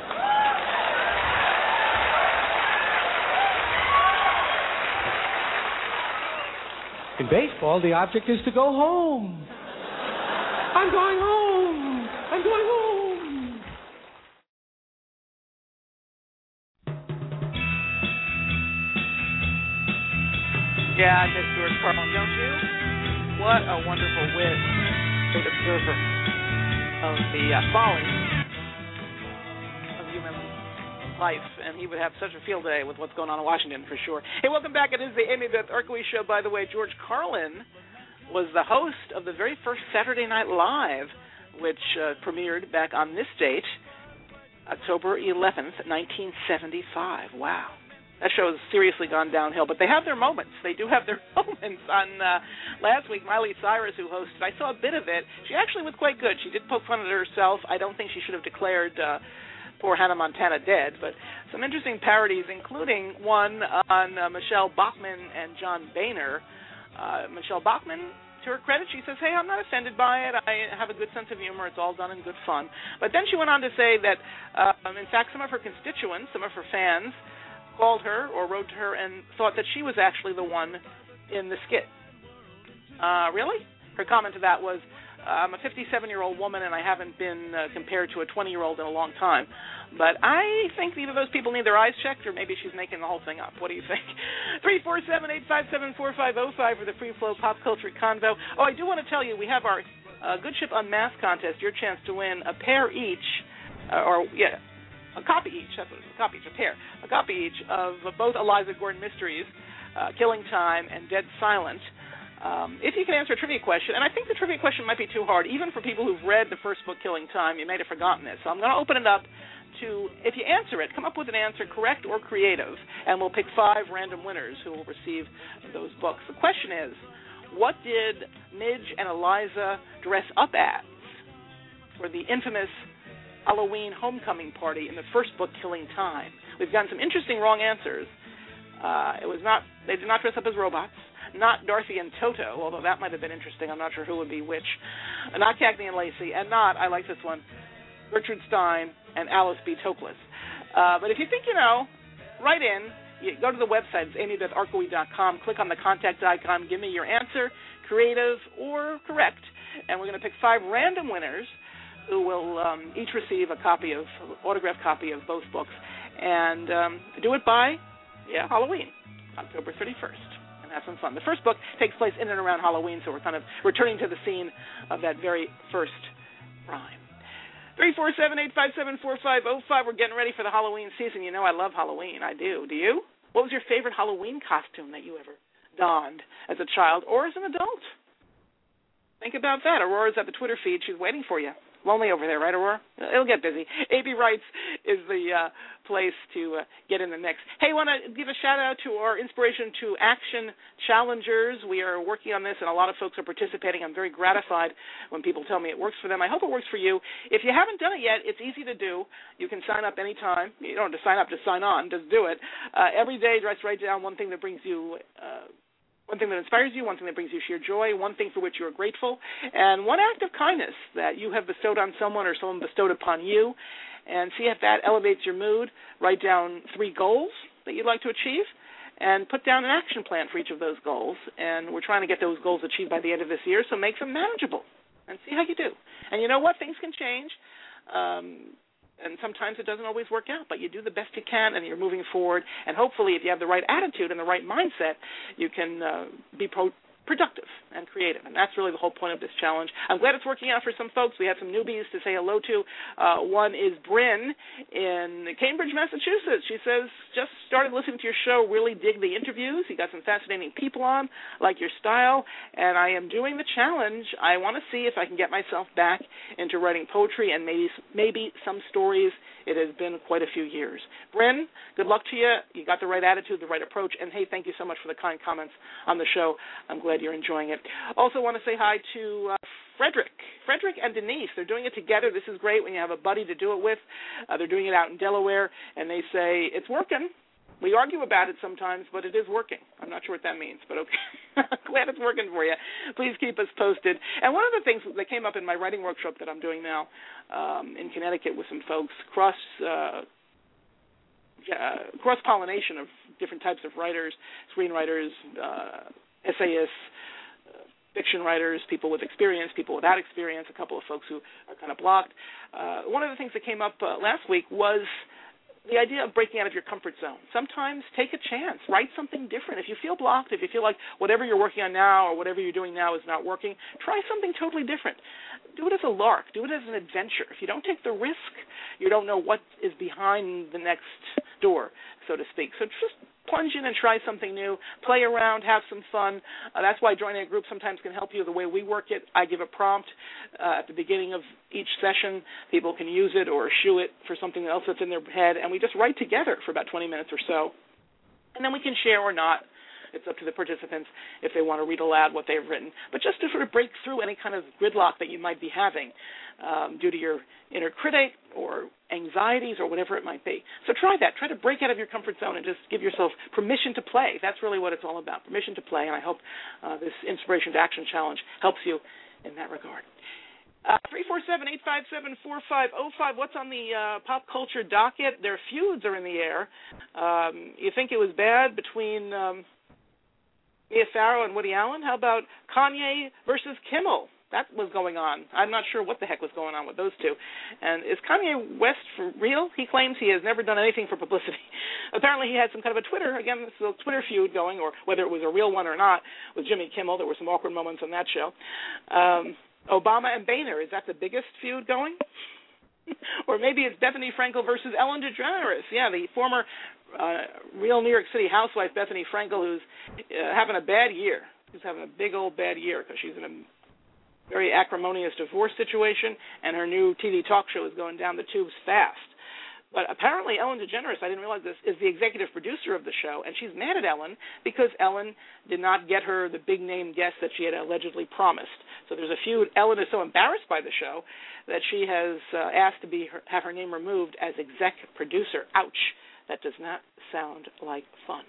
In baseball, the object is to go home. I'm going home. I'm going home. Yeah, I miss George Carlin, don't you? What a wonderful wit, great observer of the uh, folly of human life, and he would have such a field day with what's going on in Washington for sure. Hey, welcome back. It is the Amy Beth Erkowitz Show. By the way, George Carlin was the host of the very first Saturday Night Live, which uh, premiered back on this date, October eleventh, nineteen seventy-five. Wow. That show has seriously gone downhill, but they have their moments. They do have their moments. On uh, last week, Miley Cyrus, who hosted, I saw a bit of it. She actually was quite good. She did poke fun at herself. I don't think she should have declared uh, poor Hannah Montana dead, but some interesting parodies, including one on uh, Michelle Bachmann and John Boehner. Uh, Michelle Bachmann, to her credit, she says, hey, I'm not offended by it. I have a good sense of humor. It's all done in good fun. But then she went on to say that, uh, in fact, some of her constituents, some of her fans, called her or wrote to her and thought that she was actually the one in the skit. Uh, really? Her comment to that was, uh, I'm a fifty-seven-year-old woman and I haven't been uh, compared to a twenty-year-old in a long time. But I think either those people need their eyes checked or maybe she's making the whole thing up. What do you think? three four seven, eight five seven, four five zero five for the Free Flow Pop Culture Convo. Oh, I do want to tell you, we have our uh, Good Ship Unmasked contest, your chance to win a pair each, uh, or, yeah, a copy each, that's what it is, a copy each, a pair, a copy each of both Eliza Gordon mysteries, uh, Killing Time, and Dead Silent. Um, if you can answer a trivia question, and I think the trivia question might be too hard, even for people who've read the first book, Killing Time, you may have forgotten it. So I'm going to open it up to, if you answer it, come up with an answer, correct or creative, and we'll pick five random winners who will receive those books. The question is, what did Midge and Eliza dress up as for the infamous Halloween homecoming party in the first book, Killing Time? We've gotten some interesting wrong answers. Uh, it was not, they did not dress up as robots. Not Dorothy and Toto, although that might have been interesting. I'm not sure who would be which. Not Cagney and Lacey, and not, I like this one, Gertrude Stein and Alice B. Toklas. Uh, but if you think you know, write in. You go to the website. It's amy beth arkowey dot com. Click on the contact icon. Give me your answer, creative or correct. And we're going to pick five random winners who will um, each receive a copy of, autographed copy of both books. And um, do it by, yeah, Halloween, October thirty-first. Have some fun. The first book takes place in and around Halloween, so we're kind of returning to the scene of that very first rhyme. three four seven, eight five seven, four five zero five. We're getting ready for the Halloween season. You know I love Halloween. I do. Do you? What was your favorite Halloween costume that you ever donned as a child or as an adult? Think about that. Aurora's at the Twitter feed. She's waiting for you. Lonely over there, right, Aurora? It'll get busy. A B Writes is the uh, place to uh, get in the mix. Hey, I want to give a shout-out to our Inspiration to Action challengers. We are working on this, and a lot of folks are participating. I'm very gratified when people tell me it works for them. I hope it works for you. If you haven't done it yet, it's easy to do. You can sign up anytime. You don't have to sign up, just sign on. Just do it. Uh, every day, just write down one thing that brings you uh, one thing that inspires you, one thing that brings you sheer joy, one thing for which you are grateful, and one act of kindness that you have bestowed on someone or someone bestowed upon you, and see if that elevates your mood. Write down three goals that you'd like to achieve, and put down an action plan for each of those goals. And we're trying to get those goals achieved by the end of this year, so make them manageable and see how you do. And you know what? Things can change. Um, And sometimes it doesn't always work out, but you do the best you can, and you're moving forward. And hopefully, if you have the right attitude and the right mindset, you can uh, be pro- productive and creative. And that's really the whole point of this challenge. I'm glad it's working out for some folks. We have some newbies to say hello to. Uh, one is Bryn in Cambridge, Massachusetts. She says, just started listening to your show, really dig the interviews. You got some fascinating people on, like your style, and I am doing the challenge. I want to see if I can get myself back into writing poetry and maybe maybe some stories. It has been quite a few years. Bryn, good luck to you. You got the right attitude, the right approach, and, hey, thank you so much for the kind comments on the show. I'm glad you're enjoying it. Also want to say hi to uh, Frederick. Frederick and Denise, they're doing it together. This is great when you have a buddy to do it with. Uh, they're doing it out in Delaware, and they say, it's working. We argue about it sometimes, but it is working. I'm not sure what that means, but okay. Glad it's working for you. Please keep us posted. And one of the things that came up in my writing workshop that I'm doing now um, in Connecticut with some folks, cross uh, uh, cross-pollination of different types of writers, screenwriters, uh, essayists, uh, fiction writers, people with experience, people without experience, a couple of folks who are kind of blocked. Uh, one of the things that came up uh, last week was the idea of breaking out of your comfort zone. Sometimes take a chance. Write something different. If you feel blocked, if you feel like whatever you're working on now or whatever you're doing now is not working, try something totally different. Do it as a lark. Do it as an adventure. If you don't take the risk, you don't know what is behind the next door, so to speak. So just plunge in and try something new. Play around. Have some fun. Uh, that's why joining a group sometimes can help you. The way we work it, I give a prompt uh, at the beginning of each session. People can use it or eschew it for something else that's in their head, and we just write together for about twenty minutes or so. And then we can share or not. It's up to the participants if they want to read aloud what they've written. But just to sort of break through any kind of gridlock that you might be having um, due to your inner critic or anxieties or whatever it might be. So try that. Try to break out of your comfort zone and just give yourself permission to play. That's really what it's all about, permission to play. And I hope uh, this Inspiration to Action Challenge helps you in that regard. Uh, three four seven, eight five seven, four five zero five. What's on the uh, pop culture docket? Their feuds are in the air. Um, you think it was bad between Um, Mia Farrow and Woody Allen? How about Kanye versus Kimmel? That was going on. I'm not sure what the heck was going on with those two. And is Kanye West for real? He claims he has never done anything for publicity. Apparently he had some kind of a Twitter, again, this is a Twitter feud going, or whether it was a real one or not, with Jimmy Kimmel. There were some awkward moments on that show. Um, Obama and Boehner, is that the biggest feud going? Or maybe it's Bethany Frankel versus Ellen DeGeneres. Yeah, the former uh, real New York City housewife, Bethany Frankel, who's uh, having a bad year. She's having a big old bad year because she's in a very acrimonious divorce situation, and her new T V talk show is going down the tubes fast. But apparently Ellen DeGeneres, I didn't realize this, is the executive producer of the show, and she's mad at Ellen because Ellen did not get her the big-name guest that she had allegedly promised. So there's a feud. Ellen is so embarrassed by the show that she has uh, asked to be her, have her name removed as exec producer. Ouch. That does not sound like fun.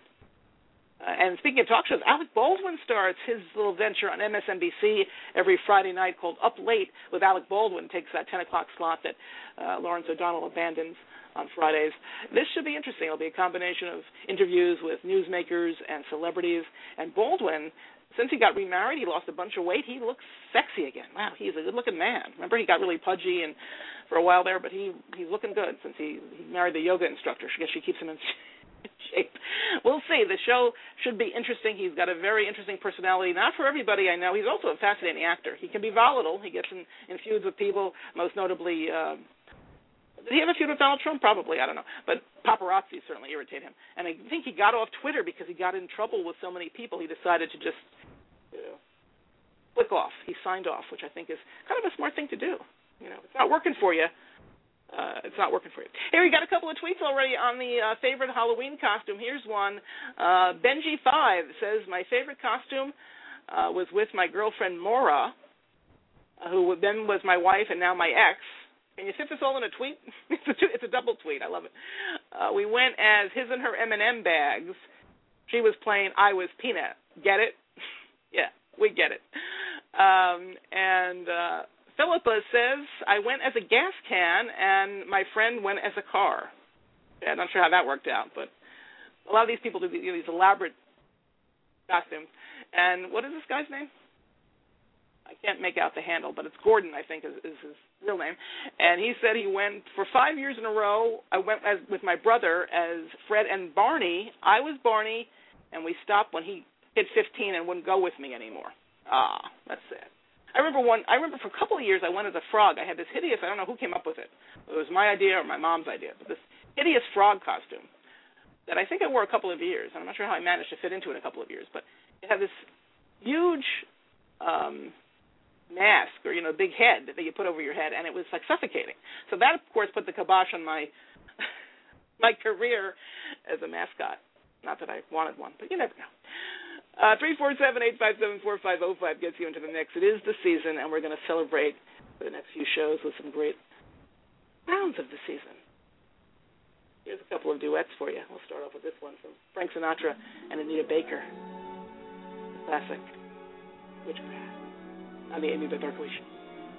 Uh, and speaking of talk shows, Alec Baldwin starts his little venture on M S N B C every Friday night called Up Late with Alec Baldwin, takes that ten o'clock slot that uh, Lawrence O'Donnell abandons on Fridays. This should be interesting. It'll be a combination of interviews with newsmakers and celebrities. And Baldwin, since he got remarried, he lost a bunch of weight. He looks sexy again. Wow, he's a good-looking man. Remember, he got really pudgy and for a while there, but he he's looking good since he, he married the yoga instructor. I guess she keeps him in shape. We'll see. The show should be interesting. He's got a very interesting personality. Not for everybody, I know. He's also a fascinating actor. He can be volatile. He gets in, in feuds with people, most notably... Uh, Did he have a feud with Donald Trump? Probably, I don't know. But paparazzi certainly irritate him. And I think he got off Twitter because he got in trouble with so many people. He decided to just, you know, click off. He signed off, which I think is kind of a smart thing to do. You know, it's not working for you. Uh, it's not working for you. Here, we got a couple of tweets already on the uh, favorite Halloween costume. Here's one. Uh, Benji five says, my favorite costume uh, was with my girlfriend Maura, uh, who then was my wife and now my ex. Can you fit this all in a tweet? It's a, it's a double tweet. I love it. Uh, we went as his and her M and M bags. She was playing I Was Peanut. Get it? Yeah, we get it. Um, and uh, Philippa says, I went as a gas can and my friend went as a car. Yeah, I'm not sure how that worked out, but a lot of these people do these, you know, these elaborate costumes. And what is this guy's name? I can't make out the handle, but it's Gordon, I think, is, is his real name. And he said he went for five years in a row. I went as, with my brother as Fred and Barney. I was Barney, and we stopped when he hit fifteen and wouldn't go with me anymore. Ah, that's sad. I remember one. I remember for a couple of years I went as a frog. I had this hideous. I don't know who came up with it. It was my idea or my mom's idea, but this hideous frog costume that I think I wore a couple of years. I'm not sure how I managed to fit into it a couple of years, but it had this huge. Um, mask or, you know, big head that you put over your head, and it was like suffocating. So that, of course, put the kibosh on my my career as a mascot. Not that I wanted one, but you never know. Uh, three four seven, eight five seven, four five zero five gets you into the mix. It is the season, and we're going to celebrate for the next few shows with some great rounds of the season. Here's a couple of duets for you. We'll start off with this one from Frank Sinatra and Anita Baker. Classic. Witchcraft. On the Amy Beth Darkly Show.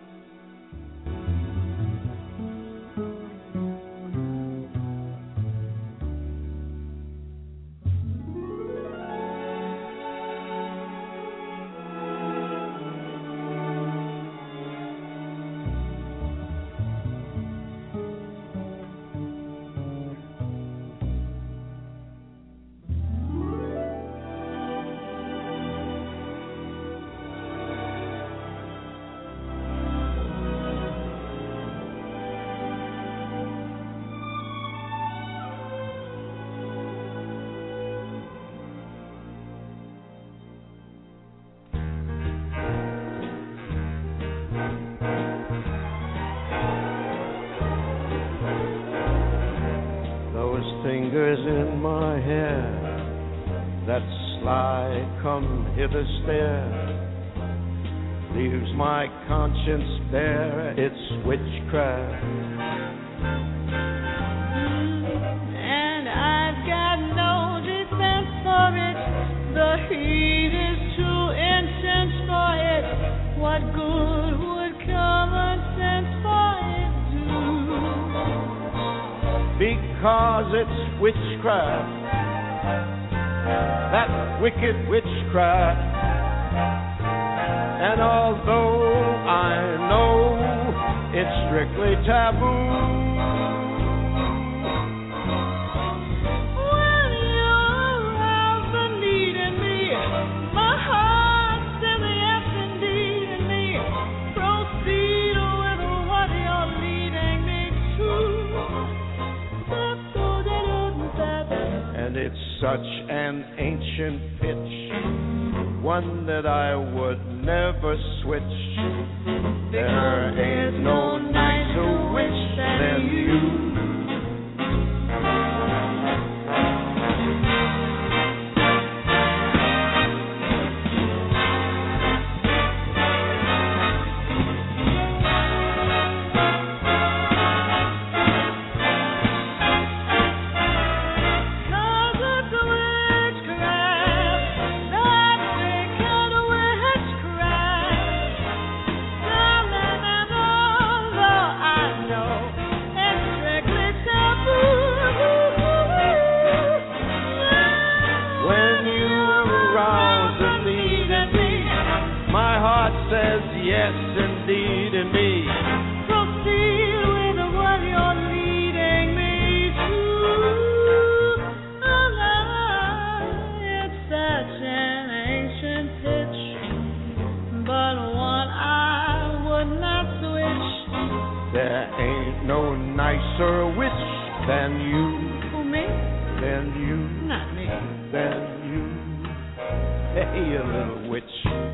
Fingers in my hair, that sly come hither stare, leaves my conscience bare, it's witchcraft. And I've got no defense for it, the heat is too intense for it, what good would common sense for it do? Because it's witchcraft, that wicked witchcraft. And although I know it's strictly taboo, when you arouse the need in me, my heart's in the yes indeed in me, proceed with what you're leading me to. such an ancient pitch, one that I would never switch. There ain't no nicer wish than you. Yes, indeed, indeed. Proceed with what you're leading me to. Oh, love, it's such an ancient pitch, but one I would not switch. There ain't no nicer witch than you. Who, me? Than you. Not me. Than you. Hey, you little witch.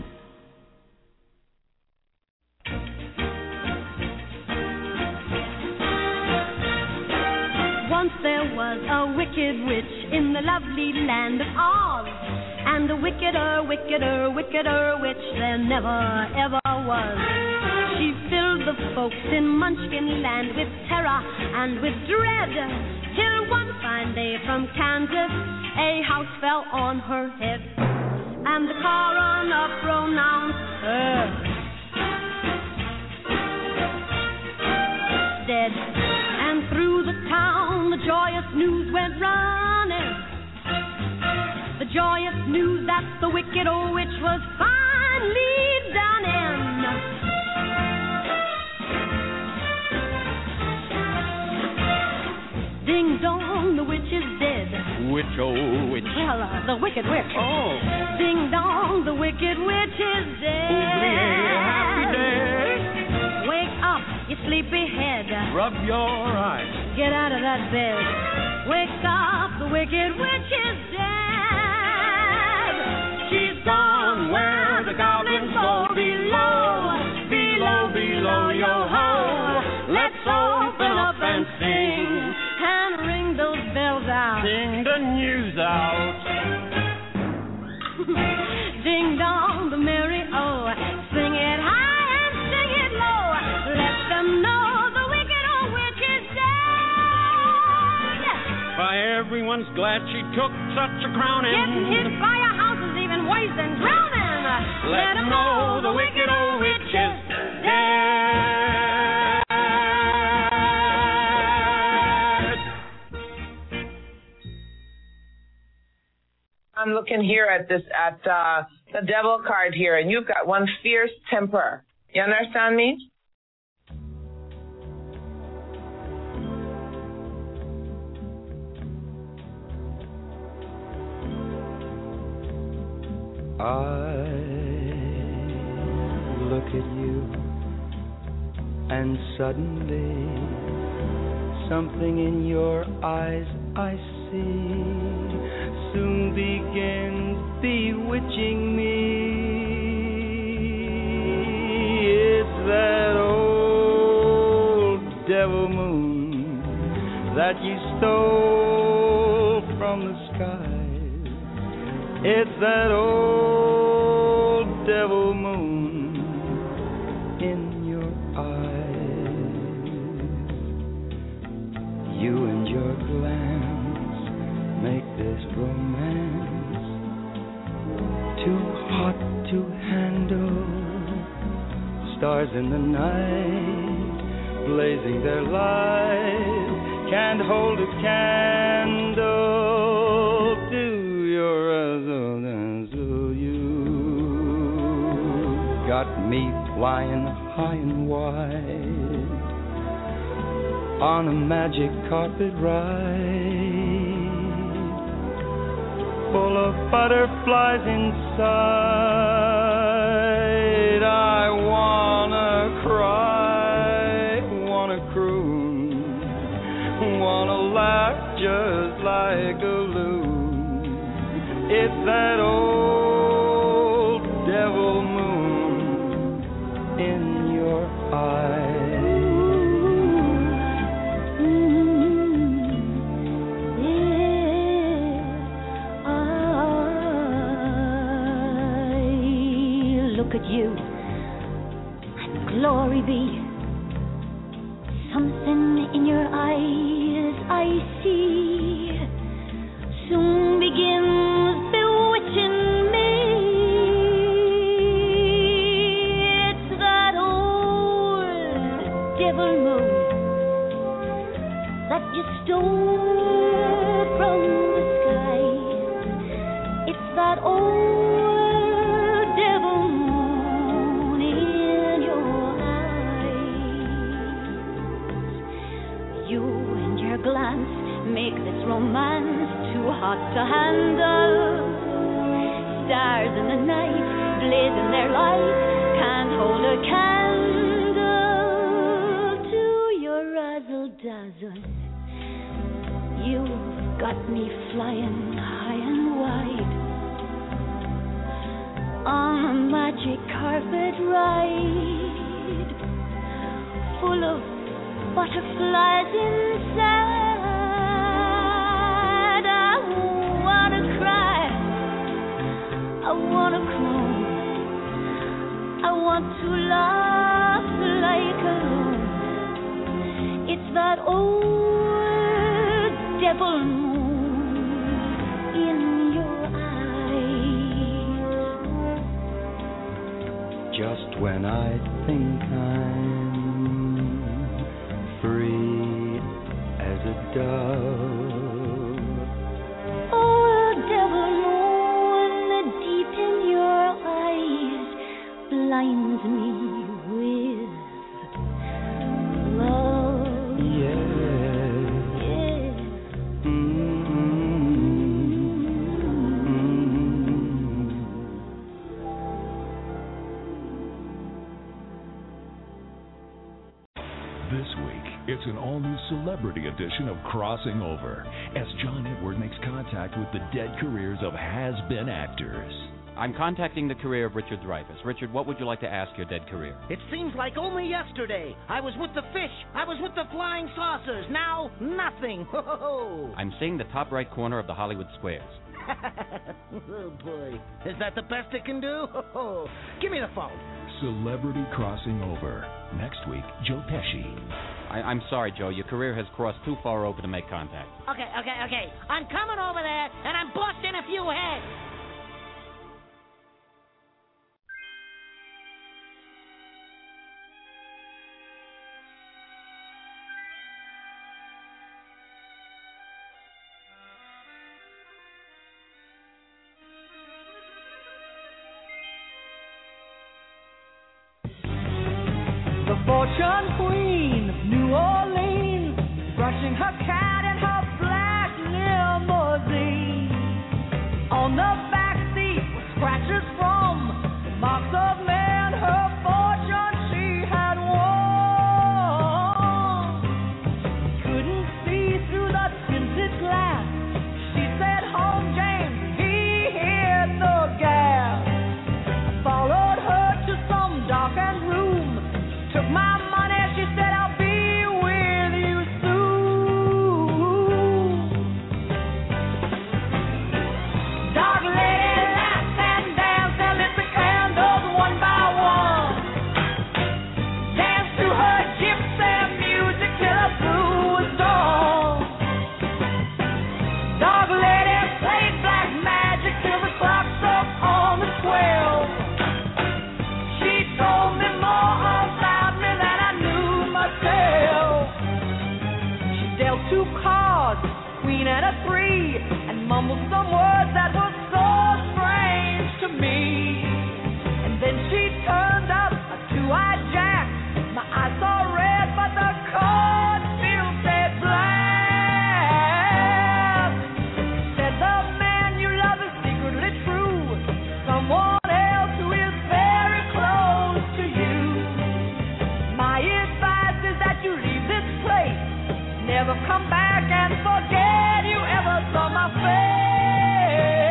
Once there was a wicked witch in the lovely land of Oz, and a wickeder, wickeder, wickeder witch there never ever was. She filled the folks in Munchkin land with terror and with dread, till one fine day from Kansas a house fell on her head, and the coroner pronounced her dead. And through the town the joyous news went running, the joyous news that the wicked old witch was finally done in. Ding dong, the witch is dead. Which old witch? Well, uh, the wicked witch. Oh. Ding dong, the wicked witch is dead. Happy day. Wake up, you sleepy head. Rub your eyes. Get out of that bed. Wake up, the wicked witch is dead. She's gone where the goblins go below, below, below, yo-ho. Let's open up and sing, and ring those bells out. Sing the news out. Ding dong, the merry oh, sing it high and sing it low. Let them know the wicked old witch is dead. Why, everyone's glad she took such a crowning. Getting hit by a house is even worse than drowning. Let them know the wicked old witch is dead. I'm looking here at this, at uh, the devil card here, and you've got one fierce temper. You understand me? I look at you, and suddenly something in your eyes I see soon begins bewitching me. It's that old devil moon that you stole from the sky. It's that old devil moon in your eyes. You and your glance make this romance too hot to handle. Stars in the night, blazing their light, can't hold a candle to your resonance. So you got me flying high and wide on a magic carpet ride, full of butterflies inside. I wanna cry, wanna croon, wanna laugh just like a loon. look at you, and glory be. Something in your eyes I see soon begins bewitching me. It's that old devil moon that you stole from the sky. It's that old devil moon in your eyes. You and your glance make this romance too hot to handle. Stars in the night blazing their light can't hold a candle to your razzle dazzle. You've got me flying high and wide on a magic carpet ride, full of butterflies inside. I wanna cry, I wanna cry, I want to laugh like a loon. It's that old devil moon in your eyes. Just when I think I'm free as a dove, oh, devil moon, deep in your eyes blinds me with love. yeah. This week, it's an all-new celebrity edition of Crossing Over, as John Edward makes contact with the dead careers of has-been actors. I'm contacting the career of Richard Dreyfuss. Richard, what would you like to ask your dead career? It seems like only yesterday I was with the fish, I was with the flying saucers, now nothing. Ho-ho-ho. I'm seeing the top right corner of the Hollywood Squares. Oh boy, is that the best it can do? Ho-ho. Give me the phone. Celebrity Crossing Over. Next week, Joe Pesci. I, I'm sorry, Joe. Your career has crossed too far over to make contact. Okay, okay, okay. I'm coming over there, and I'm busting a few heads. The fortune queen of New Orleans, brushing her cat in her black limousine. On the back seat were scratches from marks of men, her fortune she had won. Couldn't see through the tinted glass. She said, "Home, James," he hit the gas. Followed her to some darkened room. Took my money, she said, "I'll be with you soon." Dark lady laughed and danced and lit the candles one by one. Danced to her gypsy music till the blue was dawn. Dark lady played black magic till the clock struck on the twelve. She told me more about me than I knew myself. She dealt two cards, queen and a three, and mumbled some words that were so strange to me. And then she turned up a two-eyed jack. My eyes saw red, but the card still said black. Said the man you love is secretly true. Someone else who is very close to you. My advice is that you leave this place. Never come back and forget you ever saw my face.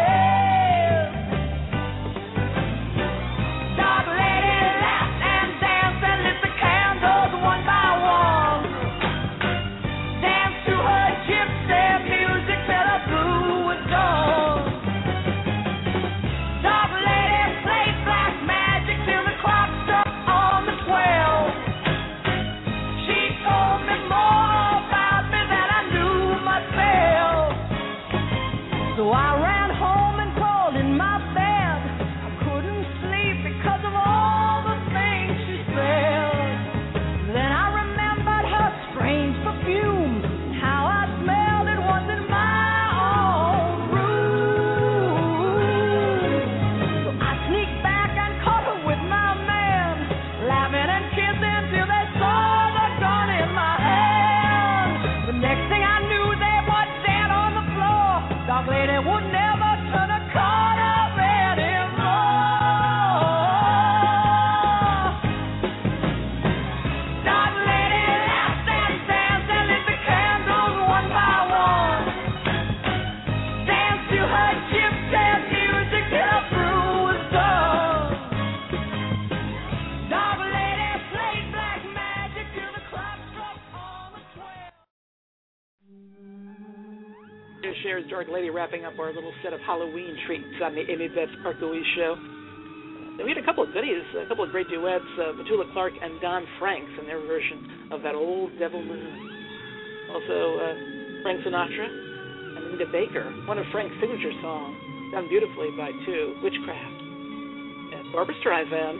Cher's Dark Lady, wrapping up our little set of Halloween treats on the Amy Beth Clark Louise Show. Uh, we had a couple of goodies, a couple of great duets, uh, Petula Clark and Don Franks in their version of that old Devil Moon. Also, uh, Frank Sinatra and Anita Baker, one of Frank's signature songs, done beautifully by two, Witchcraft. And Barbra Streisand,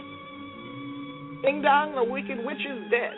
Ding Dong, the Wicked Witch is Dead.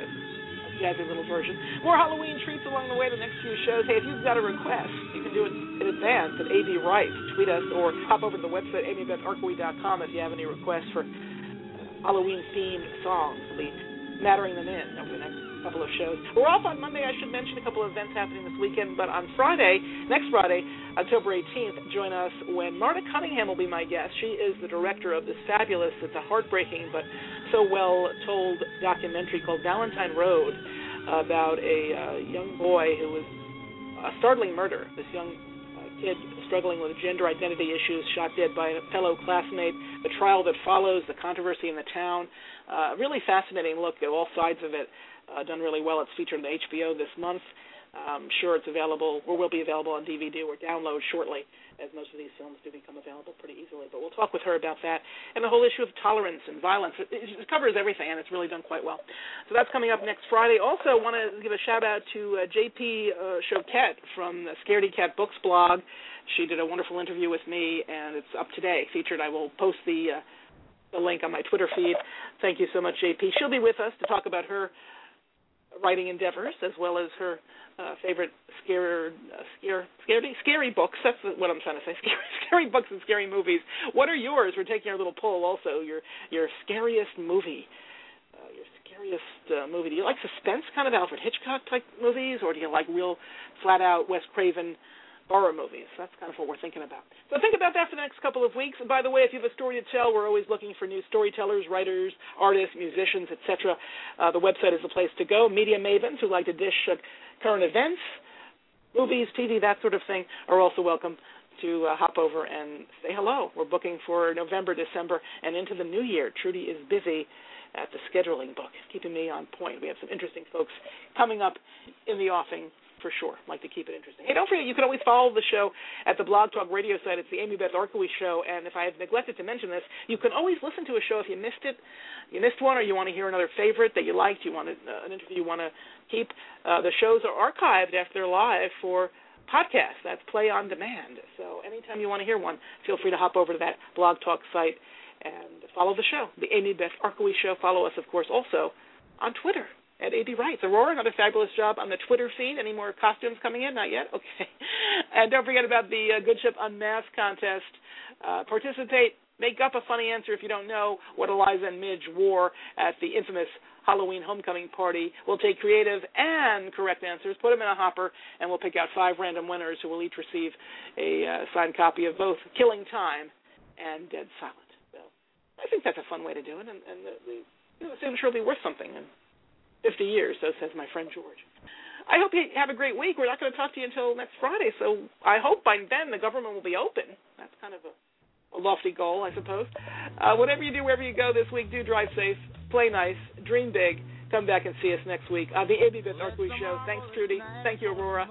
A jazzy little version. More Halloween treats along the way the next few shows. Hey, if you've got a request, you can do it in advance at A B Wright. Tweet us or hop over to the website, amy beth arkway dot com, if you have any requests for Halloween-themed songs. We'll be mattering them in over the next couple of shows. We're off on Monday. I should mention a couple of events happening this weekend, but on Friday, next Friday, October eighteenth, join us when Marta Cunningham will be my guest. She is the director of this fabulous, it's a heartbreaking but so well-told documentary called Valentine Road, about a uh, young boy who was a startling murder. This young uh, kid struggling with gender identity issues, shot dead by a fellow classmate, the trial that follows, the controversy in the town. Uh, really fascinating look at all sides of it. Uh, done really well. It's featured on H B O this month. I'm sure it's available, or will be available on D V D or download shortly, as most of these films do become available pretty easily. But we'll talk with her about that and the whole issue of tolerance and violence. It, it covers everything, and it's really done quite well. So that's coming up next Friday. Also, want to give a shout-out to uh, J P uh, Choquette from the Scaredy Cat Books blog. She did a wonderful interview with me, and it's up today, featured. I will post the, uh, the link on my Twitter feed. Thank you so much, J P. She'll be with us to talk about her writing endeavors, as well as her uh, favorite scare, uh, scare, scary, scary books. That's what I'm trying to say. Scary, scary books and scary movies. What are yours? We're taking our little poll also. Your your scariest movie. Uh, your scariest uh, movie. Do you like suspense kind of Alfred Hitchcock type movies, or do you like real flat out Wes Craven horror movies? That's kind of what we're thinking about. So think about that for the next couple of weeks. And by the way, if you have a story to tell, we're always looking for new storytellers, writers, artists, musicians, et cetera. Uh, the website is the place to go. Media mavens who like to dish uh, current events, movies, T V, that sort of thing, are also welcome to uh, hop over and say hello. We're booking for November, December, and into the new year. Trudy is busy at the scheduling book, keeping me on point. We have some interesting folks coming up in the offing for sure. Like to keep it interesting. Hey, don't forget, you can always follow the show at the Blog Talk radio site. It's the Amy Beth Arkowicz Show, and if I have neglected to mention this, you can always listen to a show if you missed it, you missed one, or you want to hear another favorite that you liked, you want to, uh, an interview you want to keep. Uh, the shows are archived after they're live for podcast. That's play on demand. So anytime you want to hear one, feel free to hop over to that Blog Talk site and follow the show, the Amy Beth Arkowicz Show. Follow us, of course, also on Twitter at A B Wright. Aurora, another fabulous job on the Twitter feed. Any more costumes coming in? Not yet? Okay. And don't forget about the uh, Good Ship Unmasked contest. Uh, participate. Make up a funny answer if you don't know what Eliza and Midge wore at the infamous Halloween homecoming party. We'll take creative and correct answers, put them in a hopper, and we'll pick out five random winners who will each receive a uh, signed copy of both Killing Time and Dead Silent. So I think that's a fun way to do it, and, and the, the, you know, the signature will be worth something. And fifty years, so says my friend George. I hope you have a great week. We're not going to talk to you until next Friday, so I hope by then the government will be open. That's kind of a, a lofty goal, I suppose. Uh, whatever you do, wherever you go this week, do drive safe, play nice, dream big. Come back and see us next week on the Amy Beth Arkowicz Show. Thanks, Trudy. Thank you, Aurora.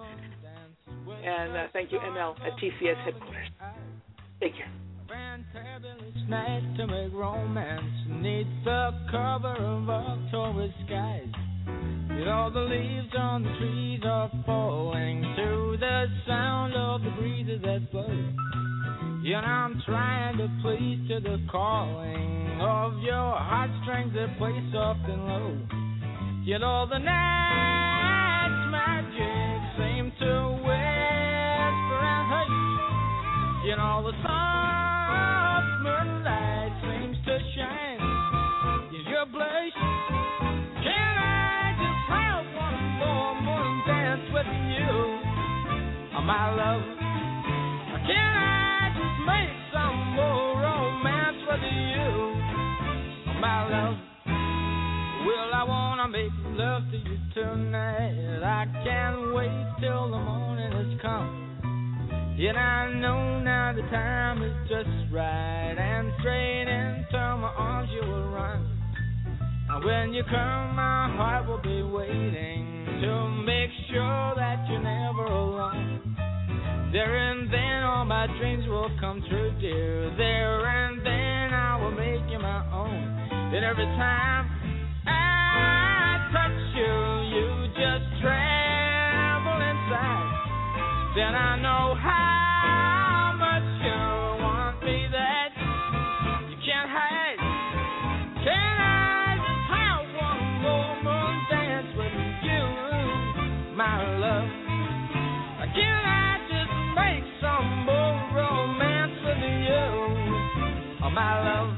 And uh, thank you, M L at T C S headquarters. Take care. It's nice to make romance neath the cover of October skies. You know the leaves on the trees are falling to the sound of the breezes that blow. You know I'm trying to please to the calling of your heartstrings that play soft and low. You know the night's magic seems to whisper and hush. You know the soft moonlight seems to shine in your blush. Can I just have one more morning dance with you, oh, my love? Can I just make some more romance with you, oh, my love? Well, I wanna make love to you tonight. I can't wait till the morning has come. Yet I know now the time is just right, and straight into my arms you will run. And when you come, my heart will be waiting to make sure that you're never alone. There and then all my dreams will come true, dear. There and then I will make you my own. And every time I touch you, you just tremble inside. Then I know how much you want me that you can't hide. Can I just have one more moon dance with you, my love? Can I just make some more romance with you, oh, my love?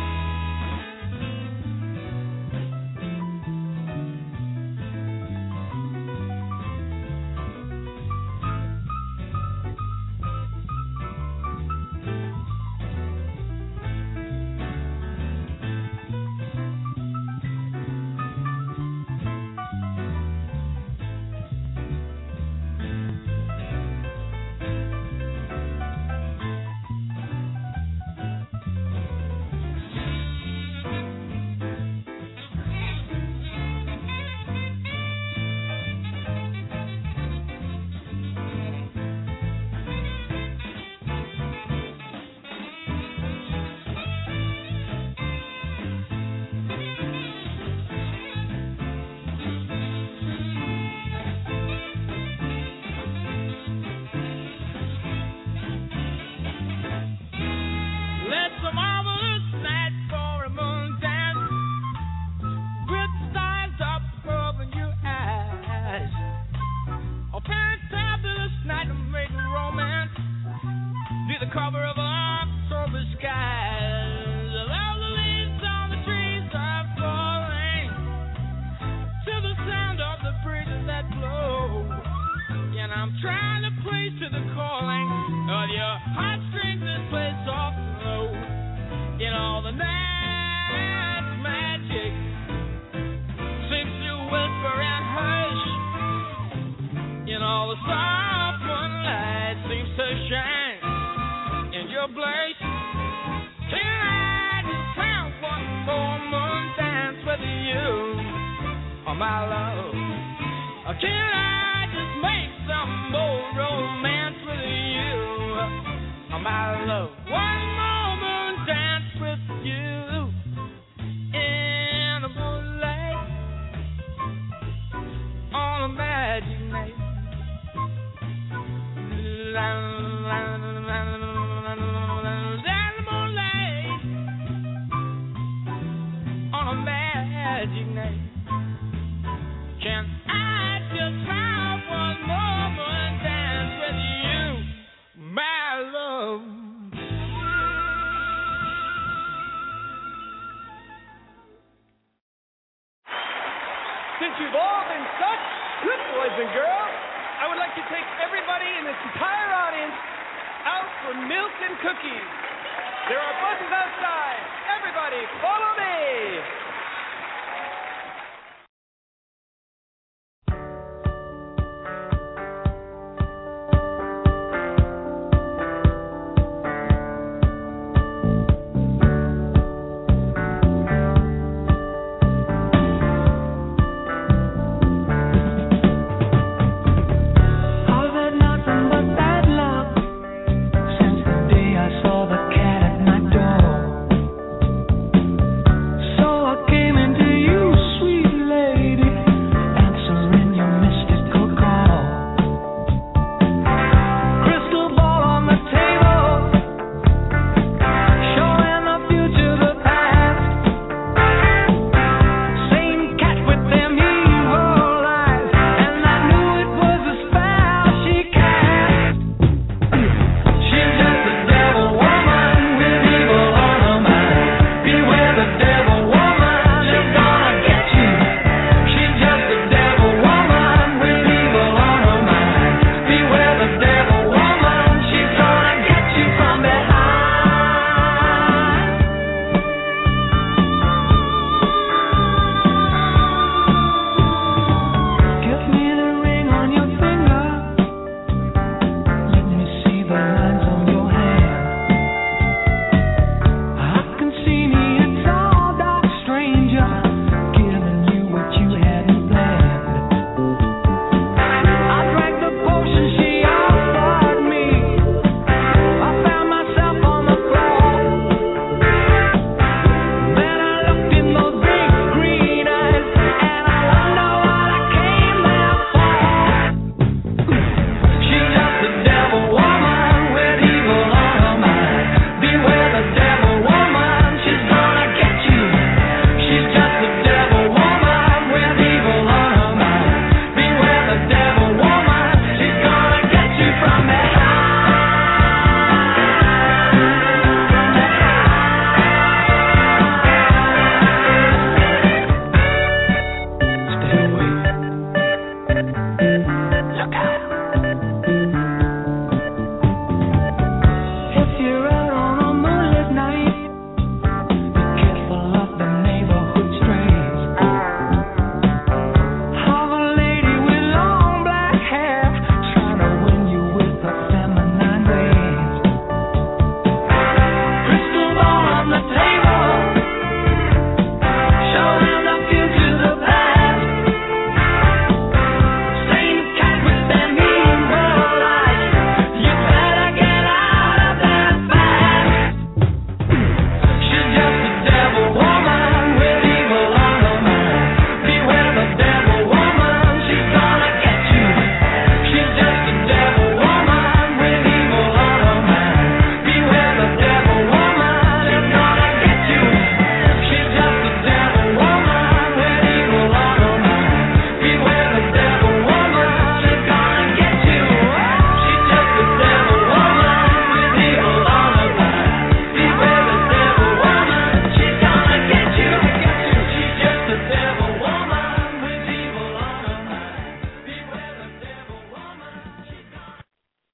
Since you've all been such good boys and girls, I would like to take everybody in this entire audience out for milk and cookies. There are buses outside. Everybody, follow me.